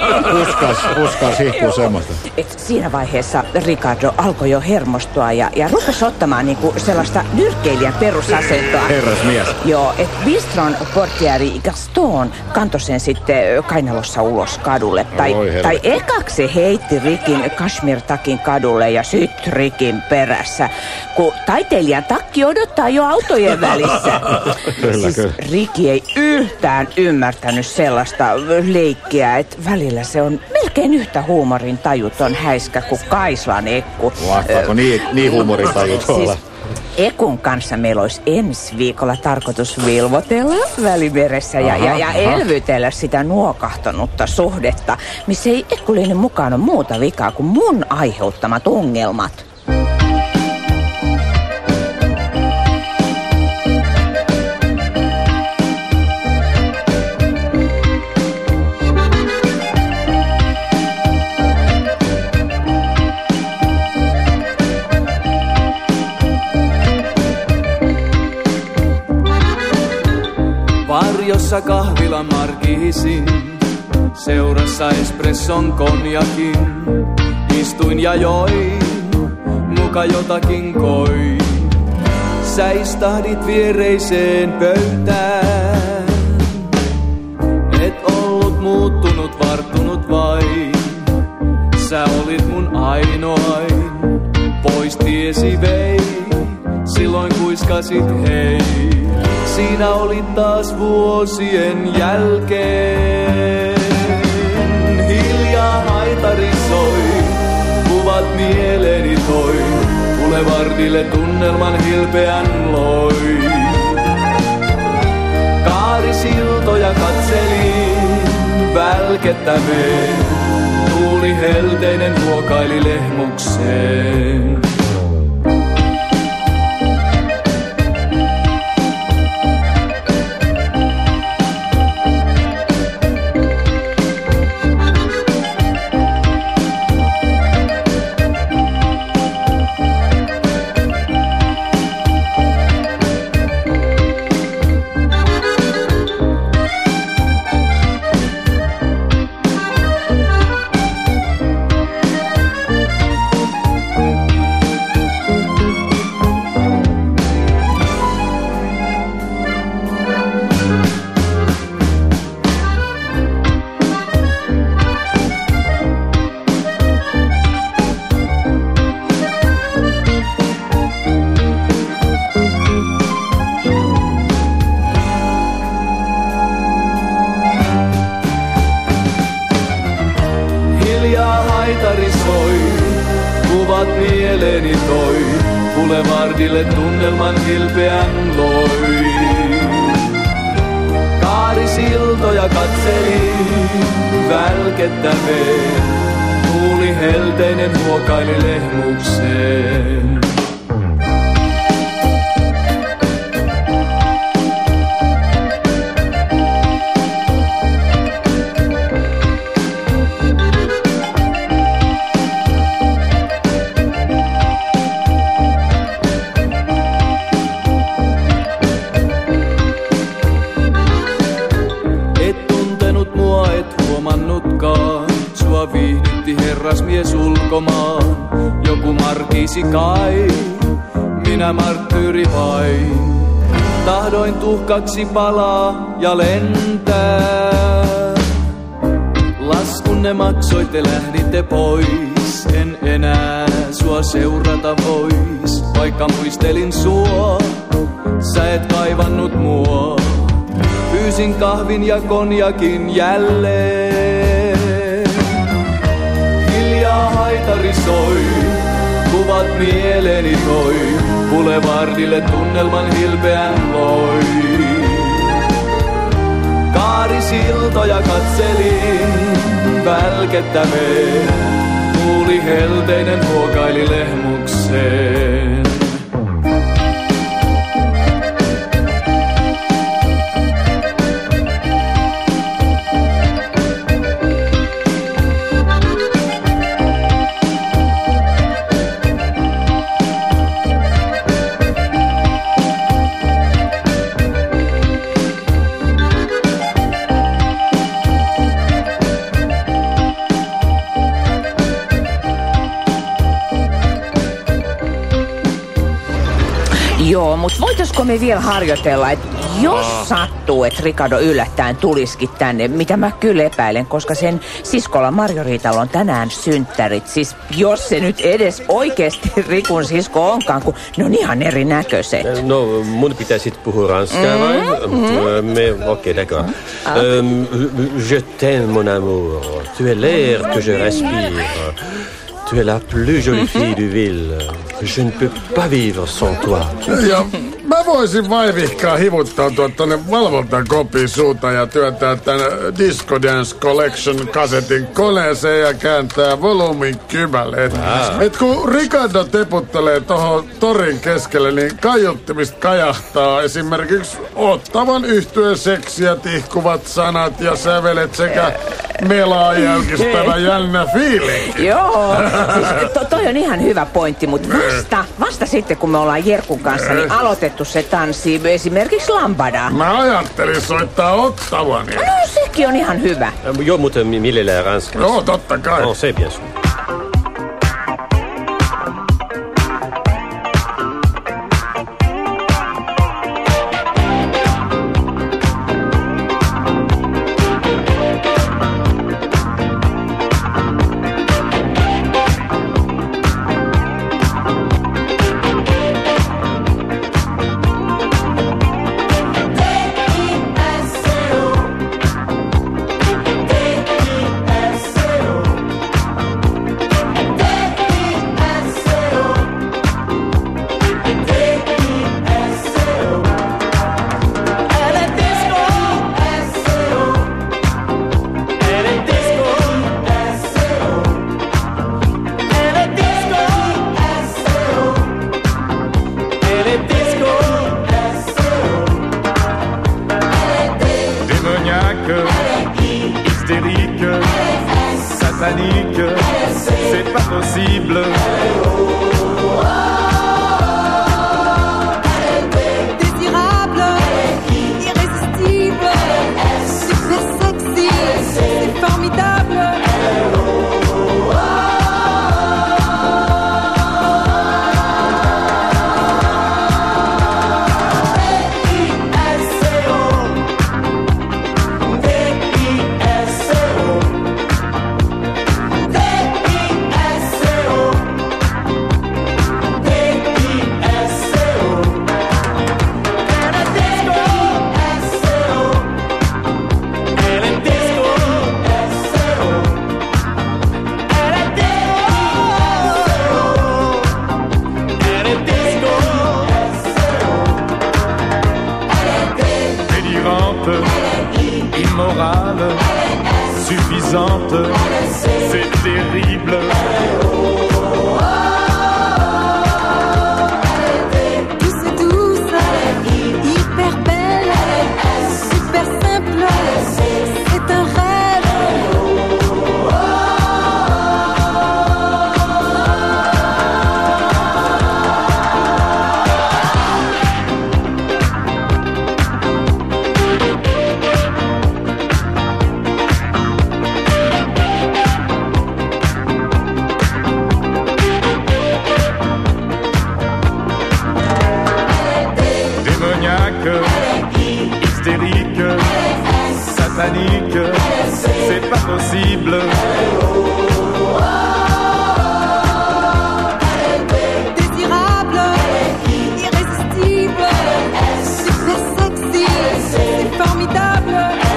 Uskas hihkuu semmoista. Siinä vaiheessa Ricardo alkoi jo hermostua ja rupesi ottamaan niinku sellaista nyrkkeilijän perusasentoa. Herrasmies. Joo, että bistron portieri Gaston kantoi sen sitten kainalossa ulos kadulle. Tai ekaksi heitti Rikin Kashmir-takin kadulle ja sit Rikin perässä, kun taiteilijan takki odottaa jo autojen välissä. Kyllä. Riki ei yhtään ymmärtänyt sellaista leikkiä, että välillä se on melkein yhtä huumorin tajuton häiskä kuin Kaislan Ekku. Mahtaako niin huumorin tajutolla? Siis Ekun kanssa meillä olisi ensi viikolla tarkoitus vilvotella Välimeressä ja elvytellä sitä nuokahtanutta suhdetta, missä ei Ekkulinen mukaan ole muuta vikaa kuin mun aiheuttamat ongelmat. Varjossa kahvilan markiisin, seurassa espresson konjakin. Istuin ja join, muka jotakin koin. Sä istahdit viereiseen pöytään. Et ollut muuttunut, varttunut vain. Sä olit mun ainoain, pois tiesi vei. Silloin kuiskasit hei. Siinä olit taas vuosien jälkeen. Hiljaa haitari soi, kuvat mieleeni toi. Boulevardille tunnelman hilpeän loi. Kaarisiltoja katselin, välkettämeen. Tuuli helteinen huokaili lehmukseen. Boulevardille tunnelman hilpeän loi. Kaarisiltoja katselin, välkettämeen. Tuuli helteinen huokaili lehmukseen. herrasmies ulkomaan. Joku markiisi kai, minä marttyyri vain. Tahdoin tuhkaksi palaa ja lentää. Laskunne maksoitte, lähditte pois. En enää sua seurata vois. Vaikka muistelin sua, sä et kaivannut mua. Pyysin kahvin ja konjakin jälleen. Hiljaa haitari soi, kuvat mieleeni toi. Boulevardille tunnelman hilpeän loi. Kaarisiltoja katselin, välkettä vei. Tuuli helteinen huokaili lehmukseen. Joo, mutta voitaisko me vielä harjoitella, että jos sattuu, että Ricardo yllättäen tulisikin tänne, mitä mä kyllä epäilen, koska sen siskolla Marjoritalla on tänään synttärit. Siis jos se nyt edes oikeasti Rikun sisko onkaan, kun ne on ihan erinäköiset. No, mun pitää sit puhua ranskaa vai? Okei, d'accord. Je t'aime, mon amour. Tu es l'air que je respire. Tu es la plus jolie fille du ville. Je ne peux pas vivre sans toi. Ja mä voisin vaivihkaa hivuttautua tonne valvontakopiin suuta ja työntää tän Disco Dance Collection kasetin koneeseen ja kääntää volyymin kymälle. Et kun Ricardo teputtelee tohon torin keskelle, niin kaiuttimista kajahtaa esimerkiksi Ottavan yhtyeen seksiä tihkuvat sanat ja sävelet sekä melaa jälkistävä jännä fiilinki. Joo, siis toi on ihan hyvä pointti, mutta vasta sitten kun me ollaan Jerkun kanssa, niin aloitettu se tanssi esimerkiksi lambadaa. Mä ajattelin soittaa Ottavani. No sekin on ihan hyvä. Joo, mutta millellä ranskassa? Joo, totta kai. No, se bien sûr. C'est pas possible. Désirable, irrésistible, super sexy, c'est formidable. Immorale, suffisante, c'est terrible. Douce et douce, hyper belle, super simple, c'est un rêve. 5, hystérique, satanique, c'est pas possible. Désirable, irrésistible, super sexy, c'est formidable.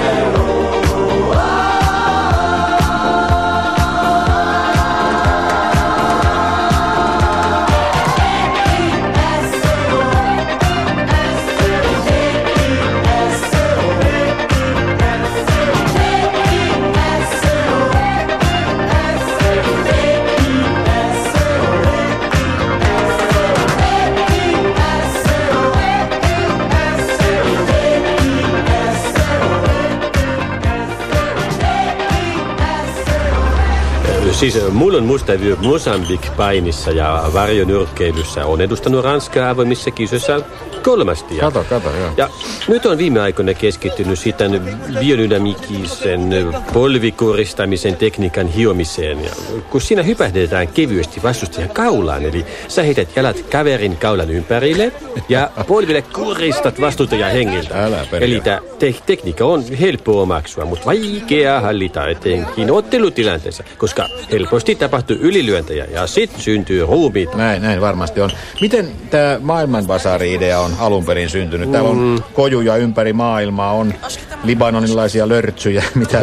Siis mulla on mustavyö Mosambik-painissa ja varjonyrkkeilyssä. On edustanut Ranskaa avoimissa kisoissa 3. Kato, joo. Ja nyt on viime aikoina keskittynyt sitten biodynamikisen polvikuristamisen tekniikan hiomiseen. Ja kun siinä hypähdetään kevyesti vastustajan kaulaan, eli sä heität jalat kaverin kaulan ympärille ja polville kuristat vastustajan hengiltä. Eli tämä tekniikka on helppo omaksua, mutta vaikea hallita etenkin ottelutilanteessa, koska helposti tapahtuu ylilyöntejä ja sitten syntyy ruumiit. Näin varmasti on. Miten tämä maailmanbasaari-idea on alun perin syntynyt? Täällä on kojuja ympäri maailmaa, on libanonilaisia lörtsyjä, mitä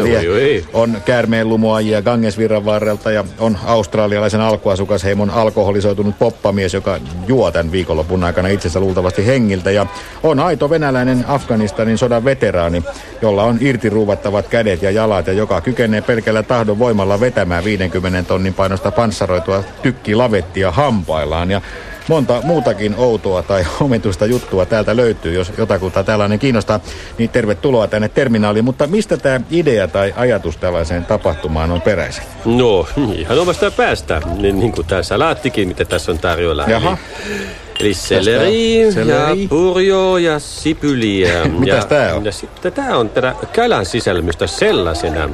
on käärmeenlumoajia Gangesvirran varrelta ja on australialaisen alkuasukasheimon alkoholisoitunut poppamies, joka juo tämän viikonlopun aikana itsensä luultavasti hengiltä ja on aito venäläinen Afganistanin sodan veteraani, jolla on irtiruuvattavat kädet ja jalat ja joka kykenee pelkällä tahdon voimalla vetämään 50 tonnin painosta panssaroitua tykkilavettia hampaillaan ja monta muutakin outoa tai omituista juttua täältä löytyy, jos jotakuta tällainen kiinnostaa, niin tervetuloa tänne terminaaliin. Mutta mistä tämä idea tai ajatus tällaiseen tapahtumaan on peräisin? No, ihan omasta päästä, niin kuin tämä salaattikin, mitä tässä on tarjolla. Jaha. Eli selleri ja purjo ja sipulia. Mitäs tää on? Ja sitten tää on tätä kalan sisälmystä sellaisena.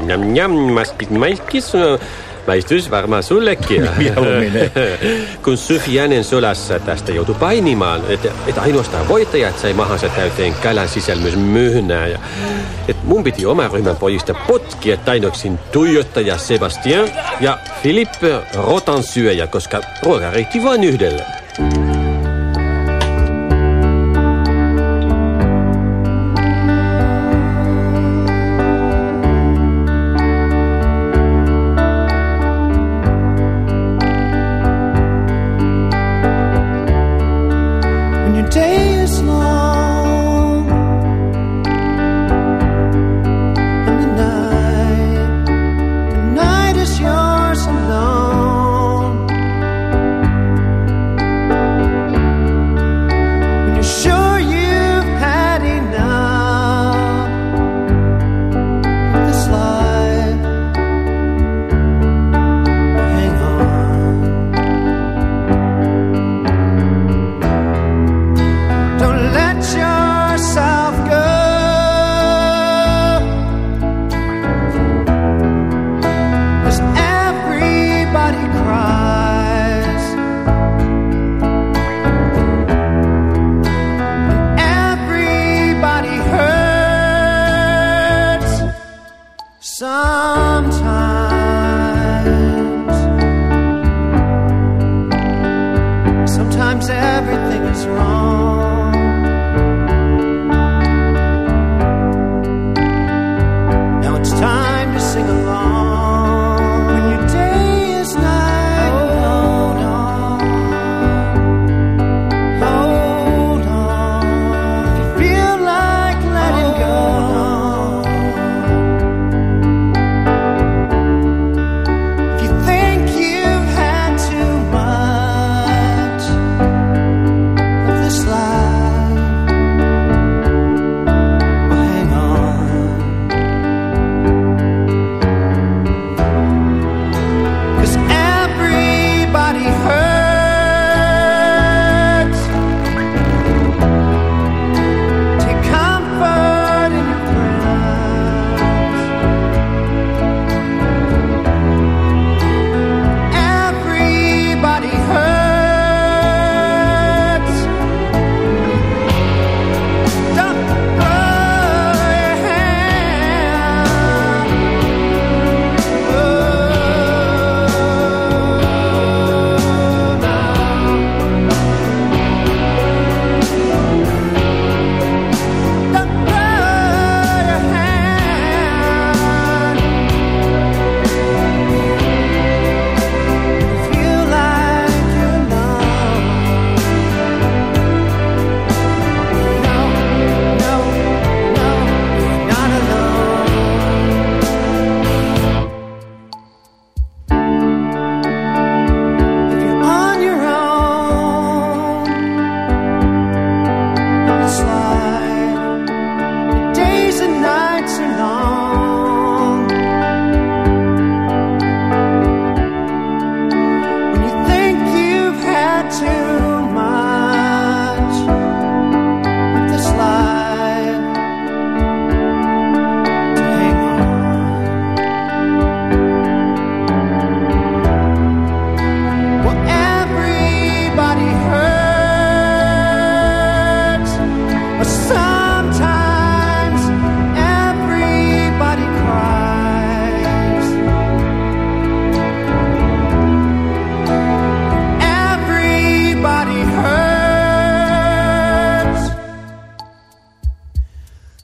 Maistus varmaan sullekin. Kun Sufjanen sodassa tästä joutui painimaan, että ainoastaan voittajat sai mahansa täyteen kalan sisälmysmyhnää. Ja, mun piti oman ryhmän pojista potkia tainoksin tuijottaja Sebastian ja Philippe rotansyöjä, koska ruoka riitti vain yhdelle.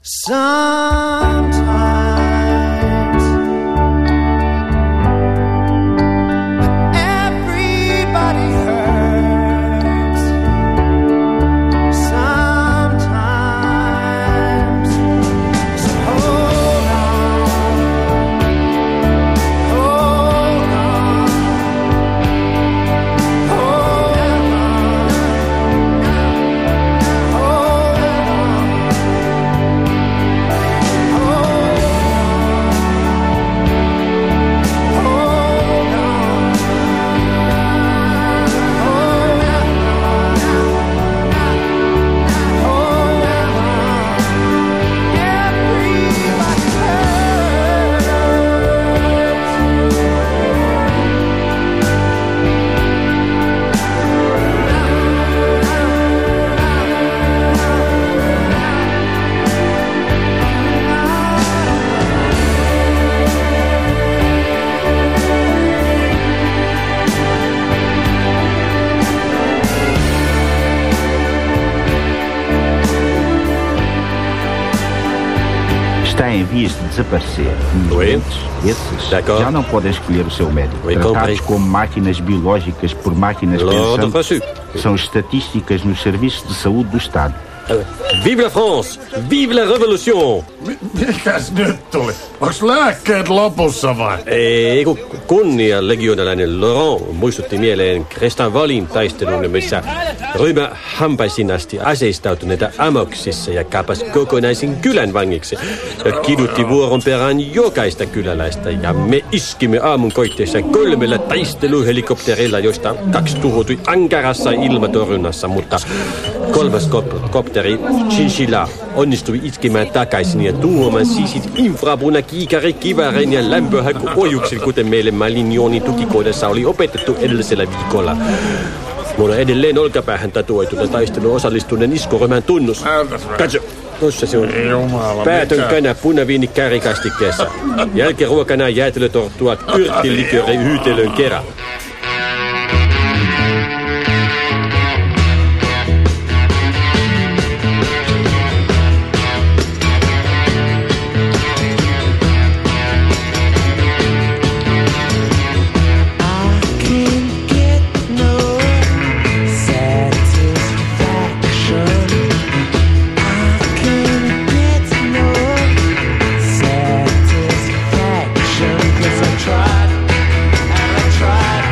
Sometimes everybody hurts. Sometimes so hold on, hold on, hold Está em vias de desaparecer. Esses já não podem escolher o seu médico. Tratados como máquinas biológicas por máquinas pensantes, são estatísticas nos serviços de saúde do Estado. Vive la France! Vive la révolution! Mikäs nyt tuli? Onks lääkkeet lopussa vai? Ei, kun kunnia-legionalainen Laurent muistutti mieleen Crestanvalin taistelun, missä ryhmä hampaisin asti aseistautuneita amoksissa ja kaapas kokonaisen kylän vangiksi. Kidutti vuoron perään jokaista kyläläistä ja me iskimme aamun koitteessa 3 taisteluhelikopterilla, joista 2 tuhoutui Ankarassa ilmatorjunnassa, mutta 3. kopteri Chinchilla onnistui iskemään takaisin ja tuhoamaan sisit infrapunakiikari-kiväärein ja lämpöhakuojuksin, kuten meille Malignonin tukikohdassa oli opetettu edellisellä viikolla. Mulla on edelleen olkapäähän tatuoituna taisteluun osallistuneen iskoryhmän tunnus. Katso, tossa se on. Päätön kanä punaviini kärikastikkeessa. Jälkiruokana jäätelötorttua yrttilikööri hyytelön kerran. tried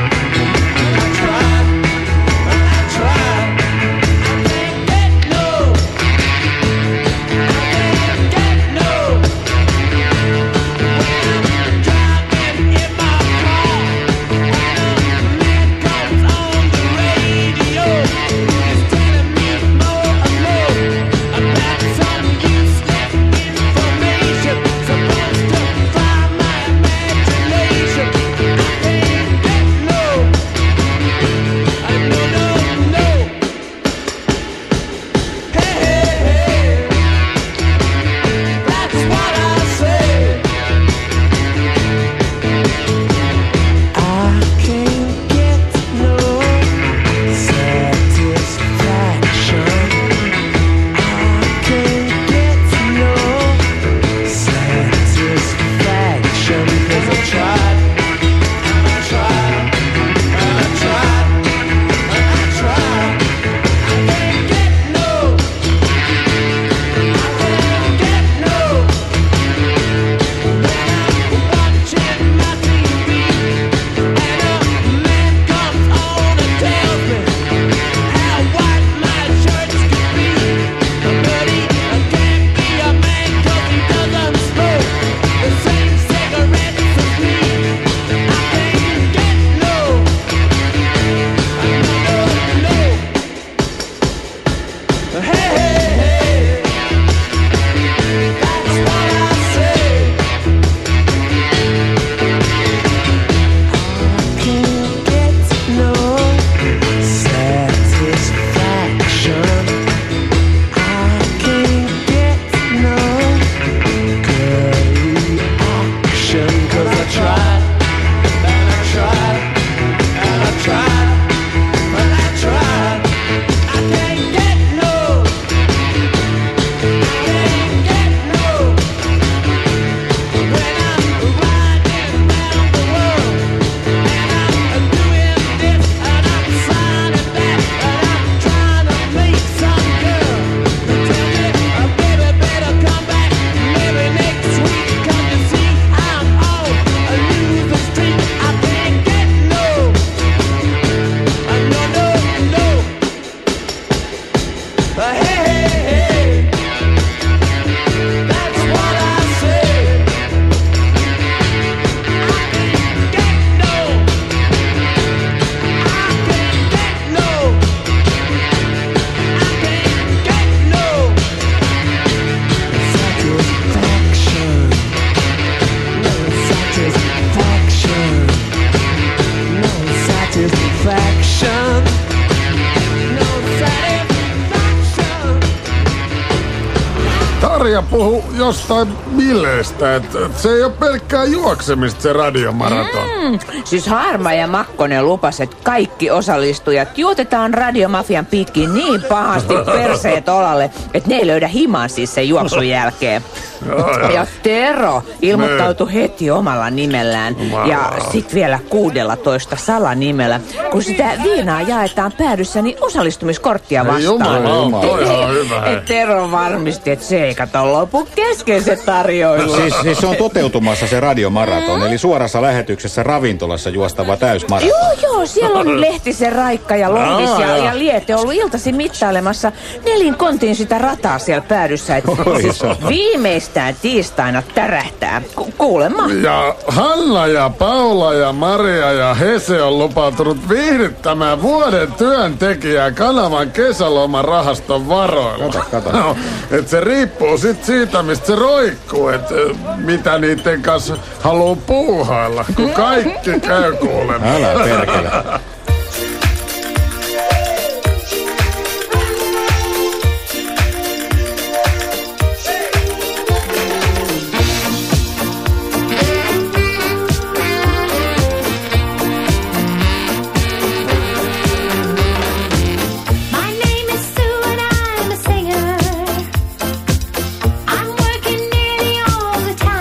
Maria puhui jostain bileestä, että se ei ole pelkkää juoksemista se radiomaraton. Siis Harma ja Makkonen lupas, että kaikki osallistujat juotetaan radiomafian pitkin niin pahasti perseet olalle, että ne ei löydä himaa siis sen juoksun jälkeen. Ja Tero ilmoittautui heti omalla nimellään ja sit vielä 16 salanimellä. Kun sitä viinaa jaetaan päädyssä, niin osallistumiskorttia vastaan. Tero varmisti, että se ei kato lopu kesken se tarjoilu. Siis se on toteutumassa se radiomaraton, eli suorassa lähetyksessä ravintolassa juostava täysmaraton. Joo, siellä on Lehtisen Raikka ja Lohdis ja Liete ollut iltaisin mittailemassa 4 kontin sitä rataa siellä päädyssä. Siis viimeistään tiistaina tärähtää. Kuulemma. Ja Hanna ja Paula ja Maria ja Hese on lupautunut viihdyttämään vuoden työntekijää kanavan kesäloman rahaston varoilla. Kato. No, et se riippuu sit siitä, mistä se roikkuu, että mitä niiden kanssa haluu puuhailla, kun kaikki käy kuulemaan. Älä perkele.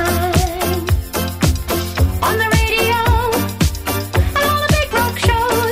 Shows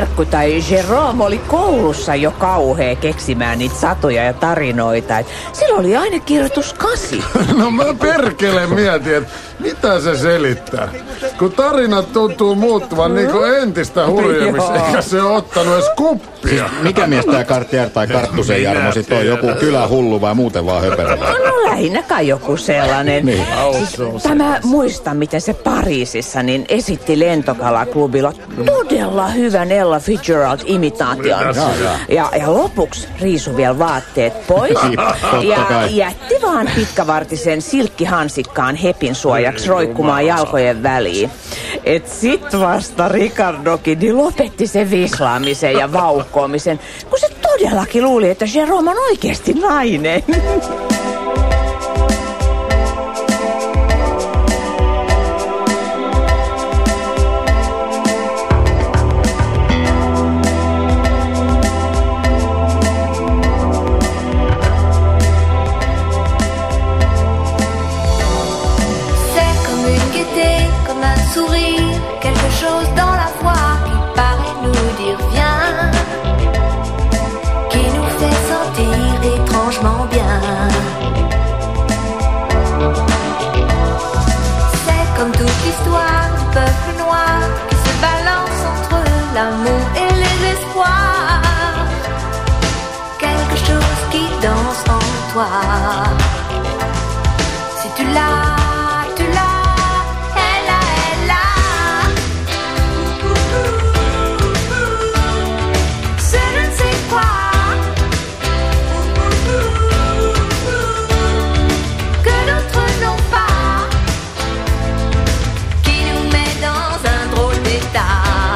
serkku tai Jerome oli koulussa jo kauhea keksimään niitä satuja ja tarinoita. Sillä oli ainekirjoitus 8. No mä perkele mietin, että mitä se selittää. Kun tarinat tuntuu muuttuvan niin kuin entistä hurjemmissa, eikä se ole ottanut edes kuppia. Mikä mies tää Cartier tai Karttusen Jarmo sit on? Joku kylähullu vai muuten vaan höperä? No lähinnä kai joku sellainen. Niin. Tämä muistan, miten se Pariisissa niin esitti Lentokalaklubilla todella hyvän Ella Fitzgerald-imitaation. Ja lopuksi riisui vielä vaatteet pois ja jätti vaan pitkävartisen silkkihansikkaan hepin suojaksi roikkumaan jalkojen väliin. Et sit vasta Ricardokin niin lopetti sen vislaamisen ja vauhkoamisen, kun se todellakin luuli, että Jerome on oikeasti nainen. L'amour et les espoirs, quelque chose qui danse en toi. Si tu l'as, tu l'as, elle a, elle a. C'est je ne sais quoi que d'autres n'ont pas, qui nous met dans un drôle d'état.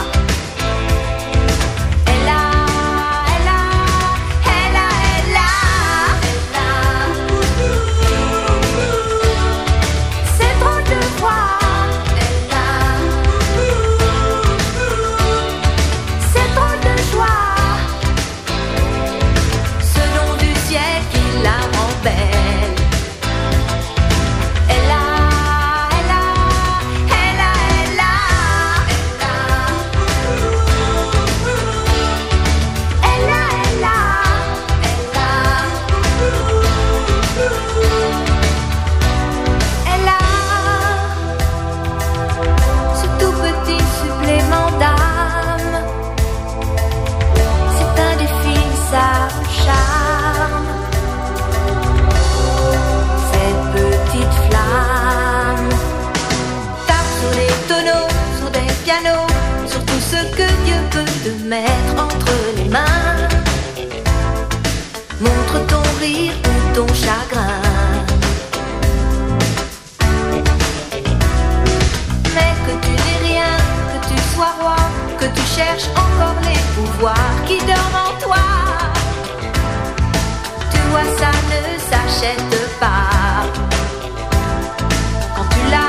Mettre entre les mains, montre ton rire ou ton chagrin. Mais que tu n'aies rien, que tu sois roi, que tu cherches encore les pouvoirs qui dorment en toi. Tu vois, ça ne s'achète pas. Quand tu l'as,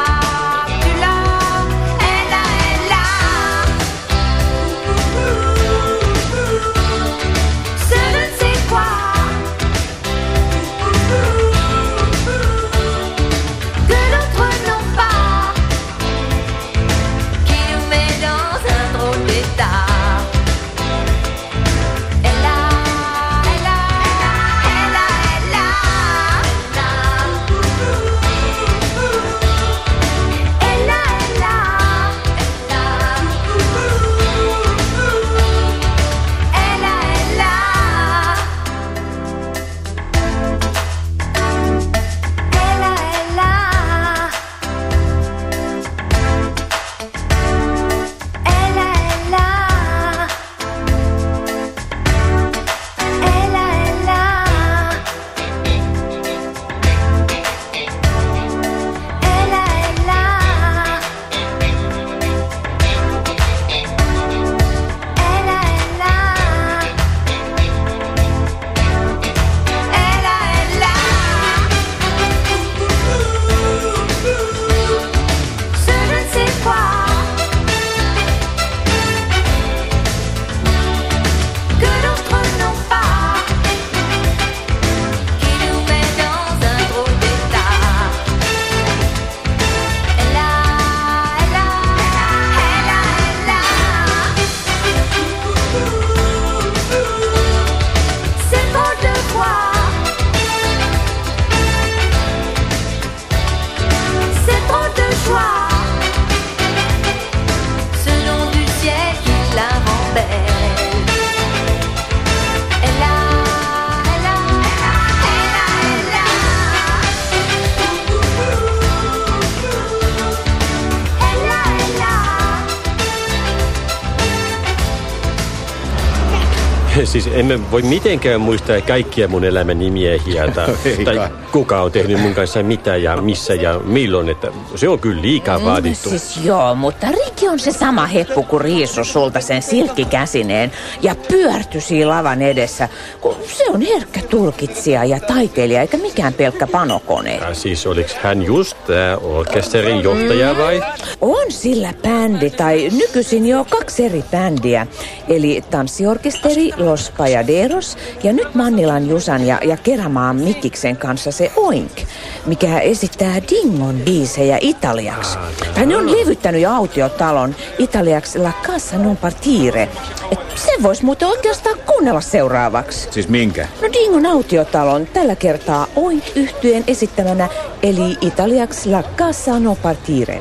Siis emme voi mitenkään muistaa kaikkia mun elämän nimiehiä tai kuka on tehnyt mun kanssa mitä ja missä ja milloin, että se on kyllä liikaa vaadittu. Siis joo, mutta Riki on se sama heppu kuin riisu sulta sen silkkikäsineen ja pyörtysi lavan edessä, kun se on herkkä tulkitsija ja taiteilija eikä mikään pelkkä panokone. Ja siis oliks hän just tää orkesterin johtaja vai? On sillä bändi tai nykyisin jo 2 eri bändiä, eli tanssiorkesteri Los Payaderos ja nyt Mannilan Jusan ja Keramaan Mikiksen kanssa se Oink, mikä esittää Dingon biisejä italiaksi. Tai ne on levyttänyt jo autiotalon italiaksi La Casa Non Partire. Et se vois muuten oikeastaan kuunnella seuraavaksi. Siis minkä? No Dingon autiotalon tällä kertaa Oink-yhtyeen esittämänä, eli italiaksi La Casa Non Partire.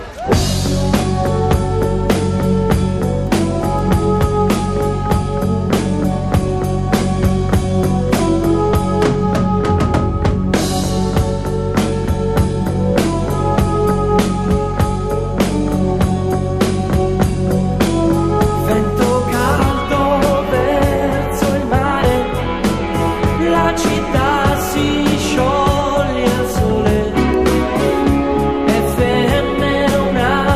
Una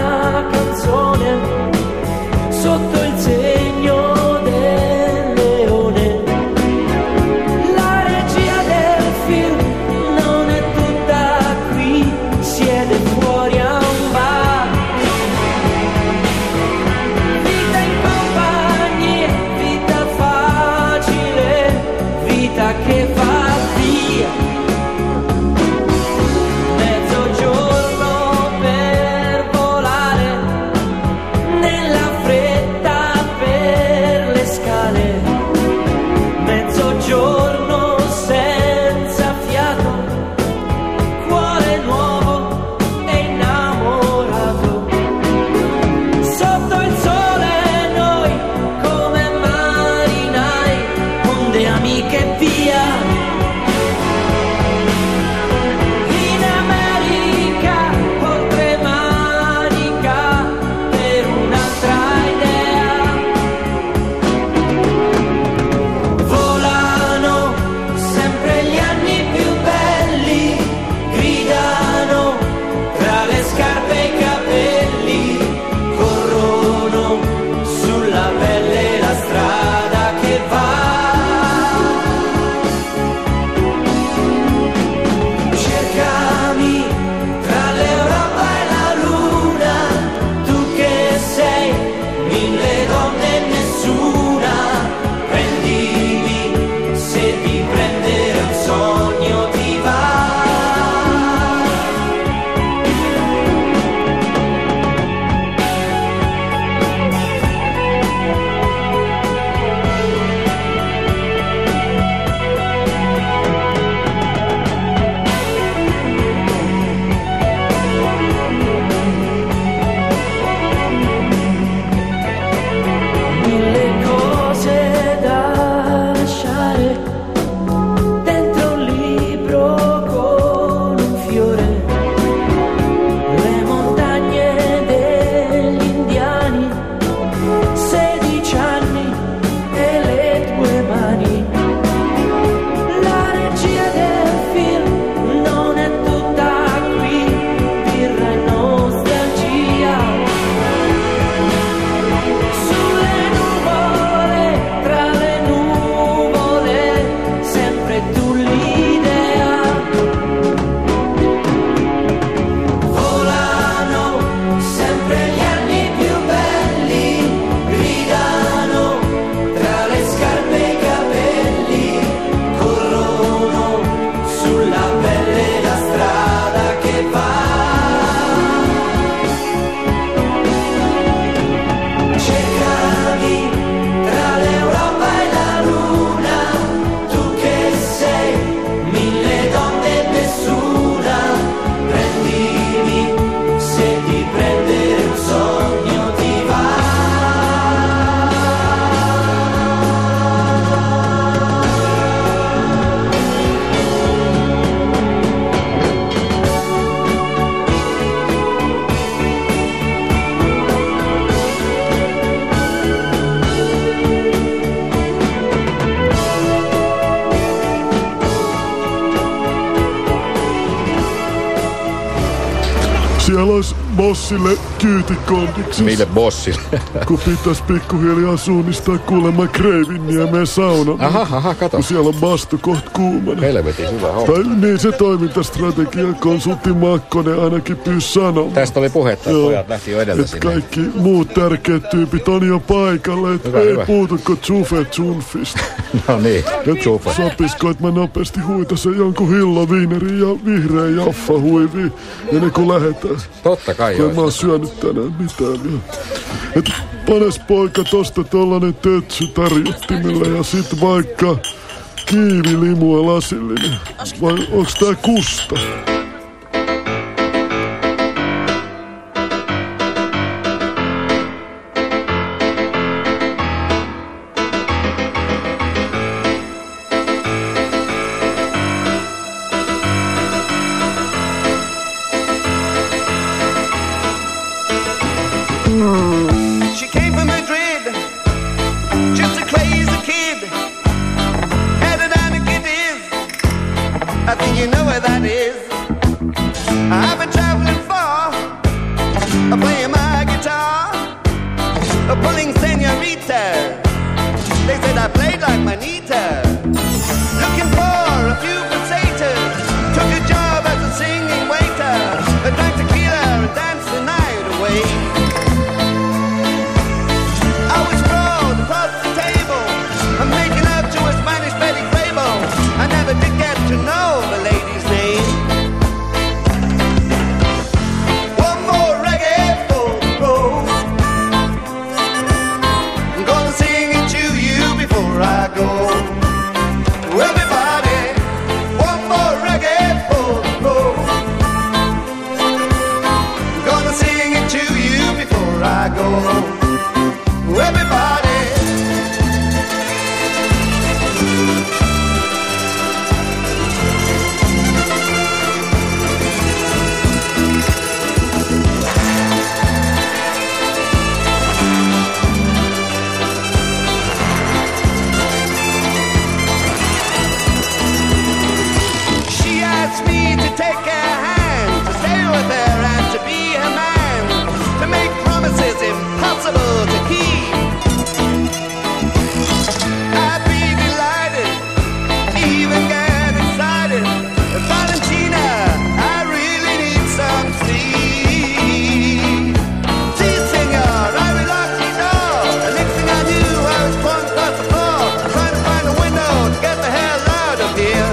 siellä olisi bossille kyytikondiksi. Mille bossille? Kun pitäisi pikkuhiljaa suunnistaa kuulemma Kreivinniemen saunan. Aha, kato. Kun siellä on bastu kohta kuumana. Helvetin hyvä homma. Tai niin se toimintastrategia-konsultti Makkonen ainakin pyysi sanomaan. Tästä oli puhetta, että pojat lähti jo edellä sinne. Kaikki muut tärkeät tyypit on jo paikalle, että ei puutuko Zufe Zunfista. No niin, nyt Zufe. Sopisko, että mä nopeasti huitasen jonkun hillaviinerin ja vihreän jaffa huiviin ennen kuin lähetään. Totta kai joo. Mä oon syönyt tänään mitään vielä. Et panes poika tosta tollanen tötsy tarjottimelle ja sit vaikka kiivilimua lasillinen. Vai onks tää Kusta? She came from Madrid, just a crazy kid. Had it on a kid is, I think you know where that is. I've been traveling far, playing my guitar, pulling senoritas. They said I played like Manita. Looking for a few pesetas, took a job as a singing waiter. I drank tequila and danced the night away. I never did get to know the lady's name. One more reggae for the road. I'm gonna sing it to you before I go. Everybody, one more reggae for the road. I'm gonna sing it to you before I go. Everybody. Take her hand, to stay with her and to be her man, to make promises impossible to keep. I'd be delighted, even get excited. Valentina, I really need some sleep. See, senor, I relocked the door. The next thing I knew, I was flung across the floor, trying to find a window to get the hell out of here.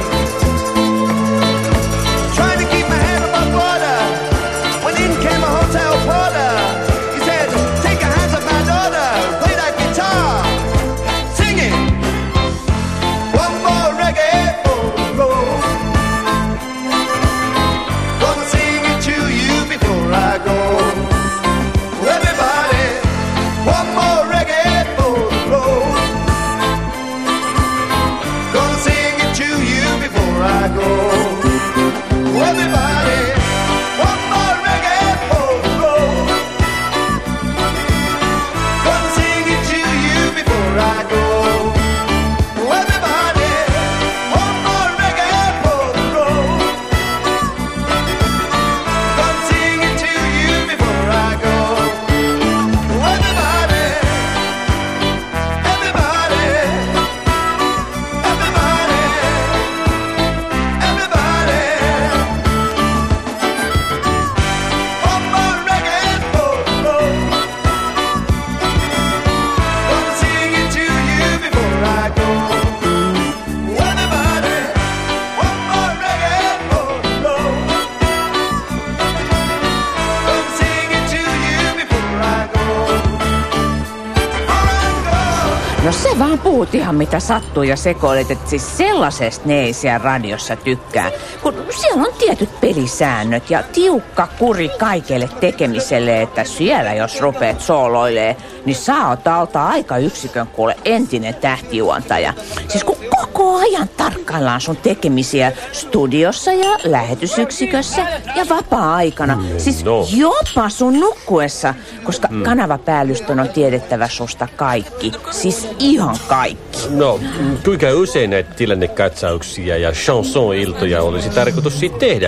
No se vaan puhut ihan mitä sattuu ja sekoilet, että siis sellaisesta ne ei siellä radiossa tykkää. Kun siellä on tietyt pelisäännöt ja tiukka kuri kaikelle tekemiselle, että siellä jos rupeat sooloilee, niin sä oot alta aikayksikön kuule entinen tähtijuontaja. Siis kun koko ajan tarkkaillaan sun tekemisiä studiossa ja lähetysyksikössä ja vapaa-aikana. Siis jopa sun nukkuessa, koska kanavapäällystön on tiedettävä susta kaikki. Siis ihan kaikki. No, kuinka usein näitä tilannekatsauksia ja chanson-iltoja olisi tarkoitus sitten tehdä?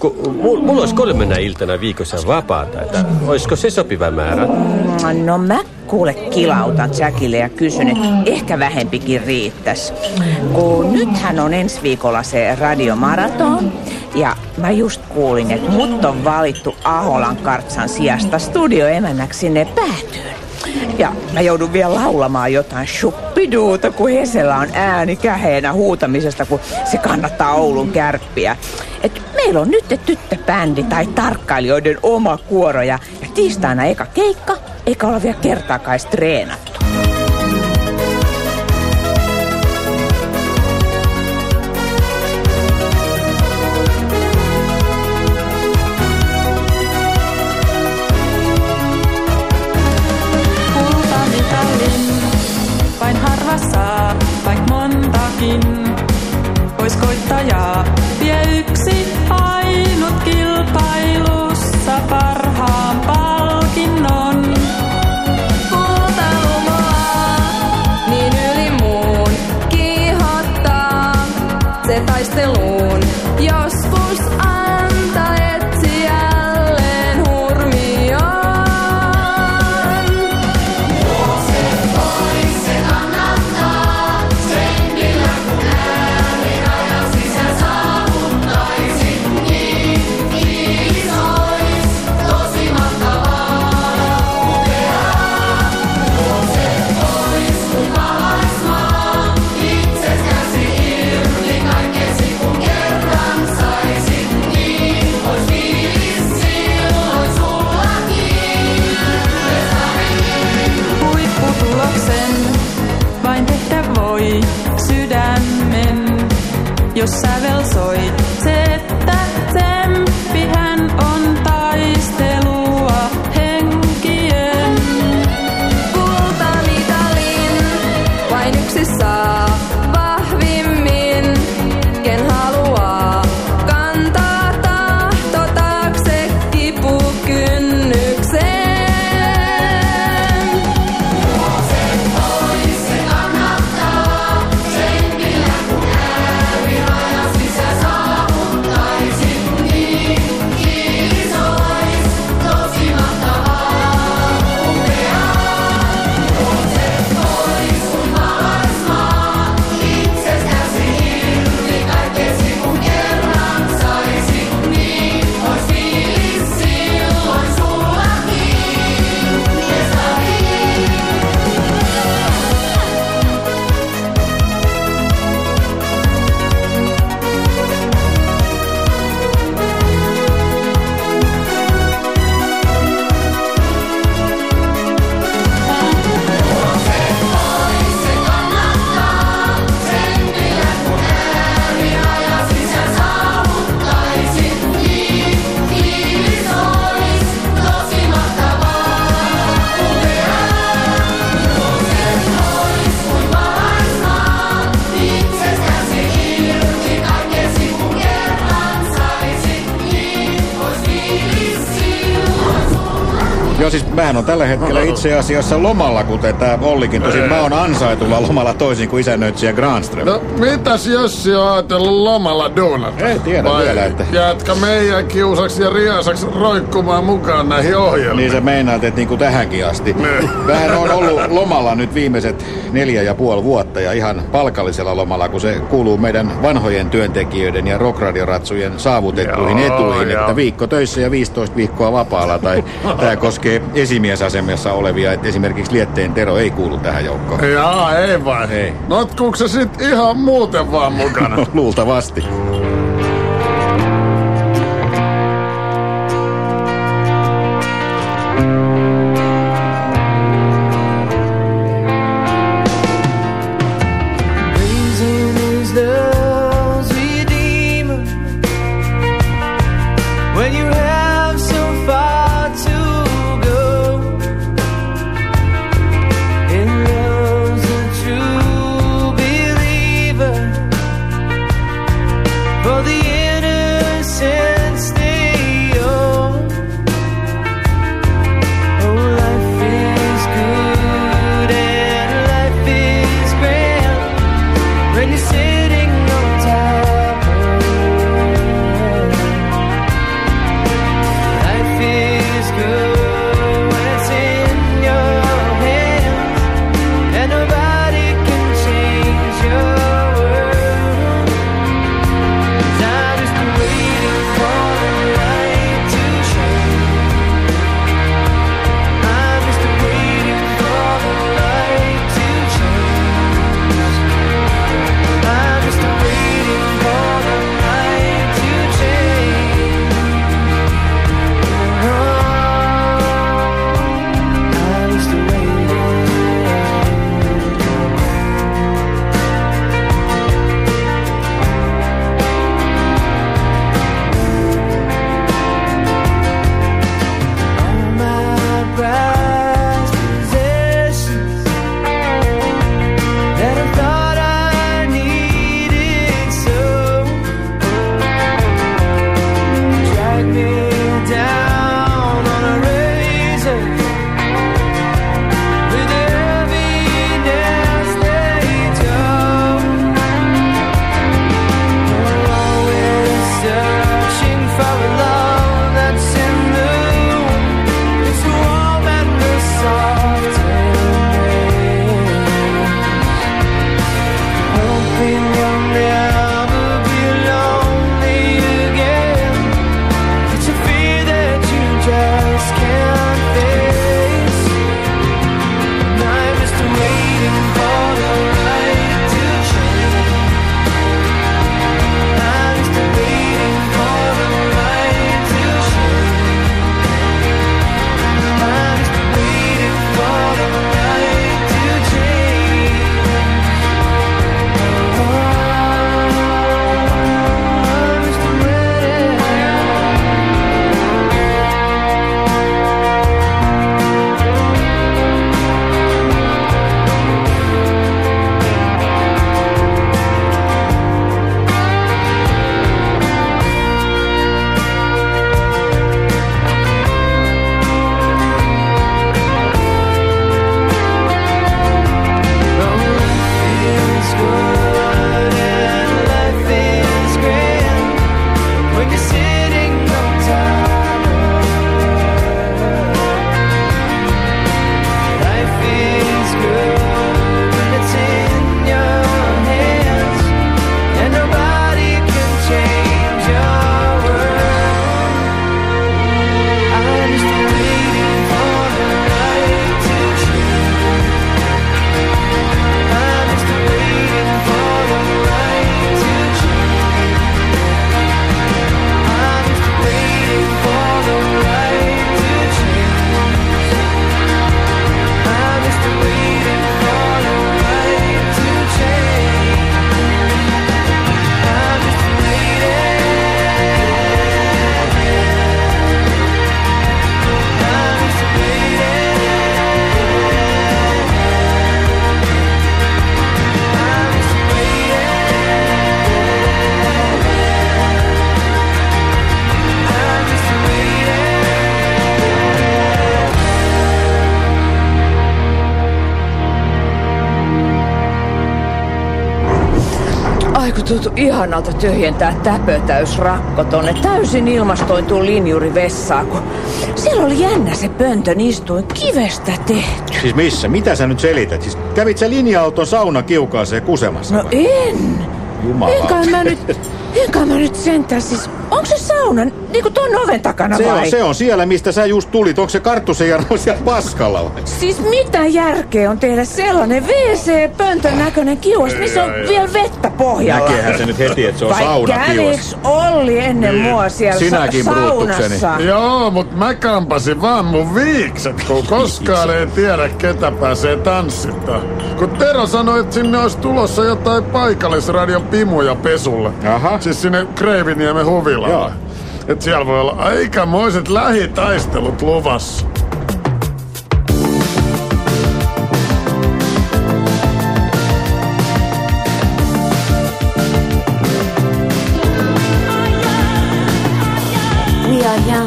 Mulla olisi 3 iltana viikossa vapaata, että olisiko se sopiva määrä? No mä kuule kilautan Jackille ja kysyn, että ehkä vähempikin riittäisi. Kun nythän on ensi viikolla se radiomaraton ja mä just kuulin, että mut on valittu Aholan Kartsan sijasta studioemännäksi sinne päätyyn. Ja mä joudun vielä laulamaan jotain shuppiduuta, kun Hesellä on ääni käheenä huutamisesta, kun se kannattaa Oulun Kärppiä. Et meillä on nyt tyttöbändi tai tarkkailijoiden oma kuoro ja tiistaina eka keikka, eikä olla vielä kertaakaan treenattu. Vain harva saa, vaik montakin. Pois koittajaa vie yksi ainut kilpailussa parhaan palkinnon. Kultalumoa niin yli muun kiihottaa se taisteluun. Joskus anta etsi jälleen hurmioon. Vain tehdä voi sydämen, jos sävel soi. Se, että tsemppihän on taistelua henkien. Kultamitalin vain yksi saa vahvimmin, ken haluaa kantaa tahto taakse kipukynnykseen. Joo, siis mähän on tällä hetkellä itse asiassa lomalla, kuten tää Ollikin. Tosin mä oon ansaitulla lomalla toisin kuin isännöitsijä Granström. No, mitäs Jössi on ajatellut lomalla duunata? Ei tiedä vielä, että... Jätkä meidän kiusaksi ja riasaksi roikkumaan mukaan näihin ohjelmiin. Niin sä meinaat, että niinku tähänkin asti. Vähän on ollut lomalla nyt viimeiset 4,5 vuotta ja ihan palkallisella lomalla, kun se kuuluu meidän vanhojen työntekijöiden ja rockradioratsujen saavutettuihin etuihin, että viikko töissä ja 15 viikkoa vapaalla. Tai tää koskee esimiesasemassa olevia, että esimerkiksi Lietteen Tero ei kuulu tähän joukkoon. Jaa, ei vai? Ei. Notkuuko se sit ihan muuten vaan mukana? Luultavasti. For Ai kun tuntuu ihanalta tyhjentää täpötäysrakko tonne täysin ilmastointuun linjurivessaan, kun siellä oli jännä se pöntön istuin kivestä tehty. Siis missä? Mitä sä nyt selität? Siis kävit sä linja-auton saunakiukaaseen kusemassa? No vai? en. Jumala. Enkä mä nyt sentään siis... Onko se sauna niinku ton oven takana vai? Se on siellä, mistä sä just tulit. Onko se Karttusen Jarno siellä paskalla vai? Siis mitä järkeä on tehdä sellainen WC-pöntön näköinen kiuas, missä on vielä vettä pohjalla? Näkeehän se nyt heti, että se on saunakiuas. Vai käviks Olli ennen mua siellä Sinäkin saunassa? Joo, mut mä kampasin vaan mun viikset, kun koskaan ei tiedä, ketä pääsee tanssintaan. Kun Tero sanoi, että sinne olisi tulossa jotain paikallisradion pimuja pesulle. Aha. Siis sinne Kreiviniemen huvilalle. Joo. Et siellä voi olla aikamoiset lähitaistelut luvassa. We are young,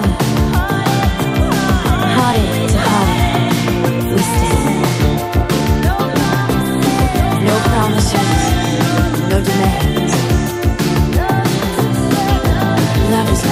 hearted to heart, we stand. No promises, no demands. Love is a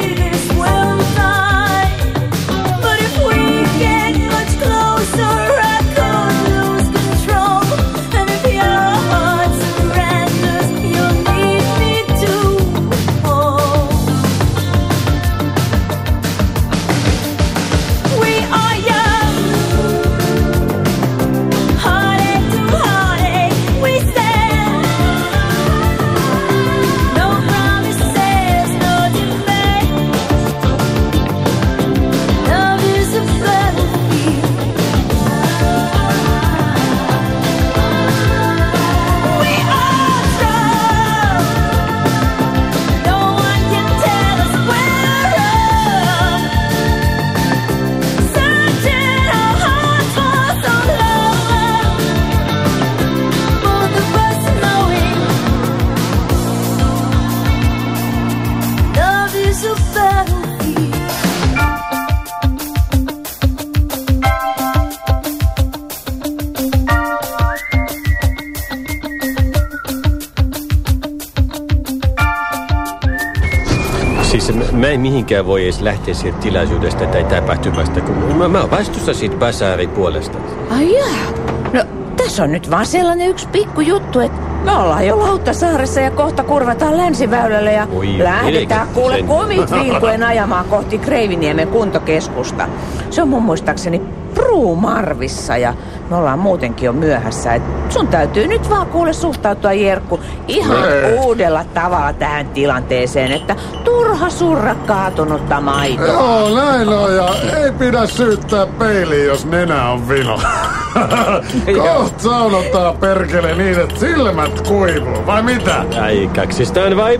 Closer Mä en mihinkään voi edes lähteä sieltä tilaisuudesta tai tapahtumasta, kun mä oon vastuussa siitä basaarin puolesta. Ai jaa. No, tässä on nyt vaan sellainen yksi pikku juttu, että me ollaan jo Lauttasaaressa ja kohta kurvataan Länsiväylälle ja lähdetään kuule kovit vilkuen ajamaan kohti Kreiviniemen kuntokeskusta. Se on mun muistaakseni Pruumarvissa ja me ollaan muutenkin jo myöhässä. Et sun täytyy nyt vaan kuule suhtautua, Jerkku, ihan uudella tavalla tähän tilanteeseen, että turha surra kaatunutta maitoa. Joo, näin on, ja ei pidä syyttää peiliin, jos nenä on vino. Kohta saunotaan perkele niin, että silmät kuivuu, vai mitä? Ai, kaksistaan vai?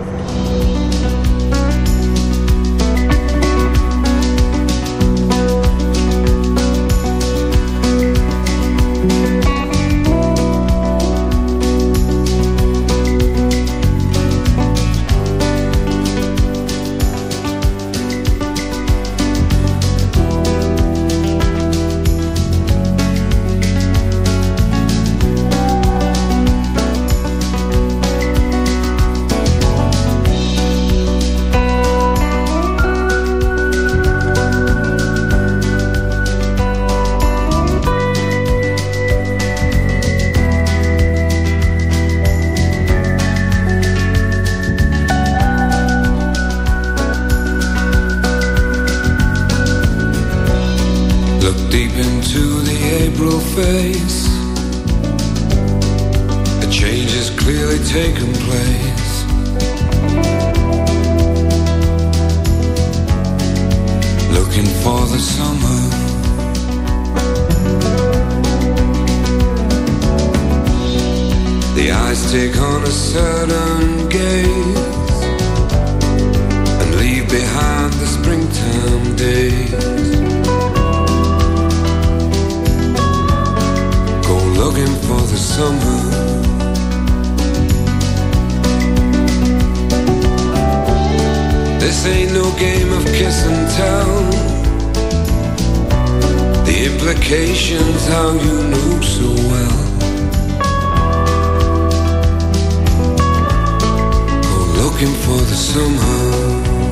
Take on a certain gaze and leave behind the springtime days. Go looking for the summer. This ain't no game of kiss and tell. The implications how you know so well. Looking for the somehow.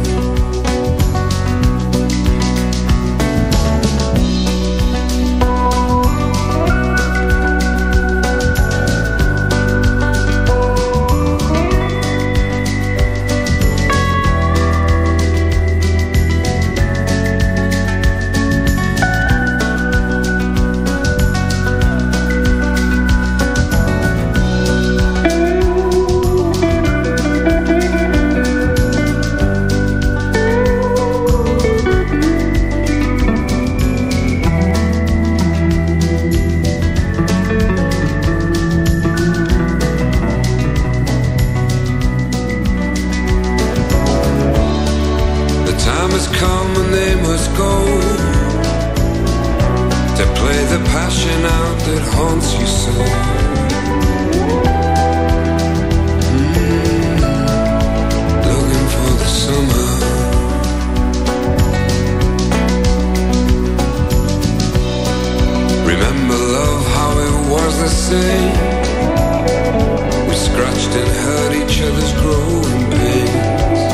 We scratched and hurt each other's growing pains.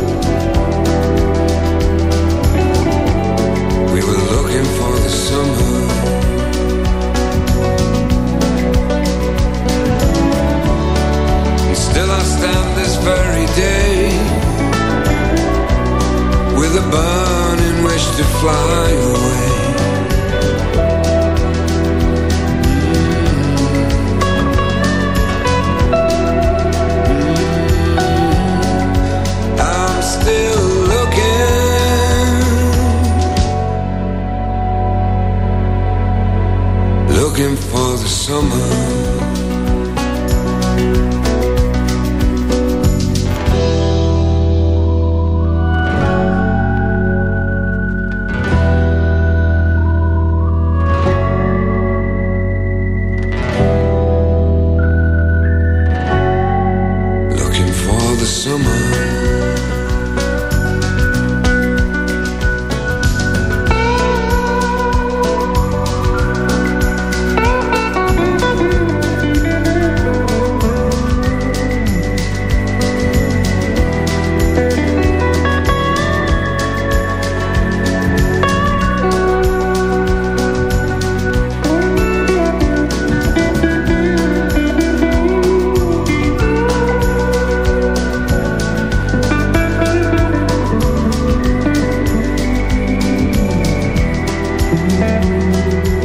We were looking for the summer. And still I stand this very day with a burning wish to fly away. Looking for the summer.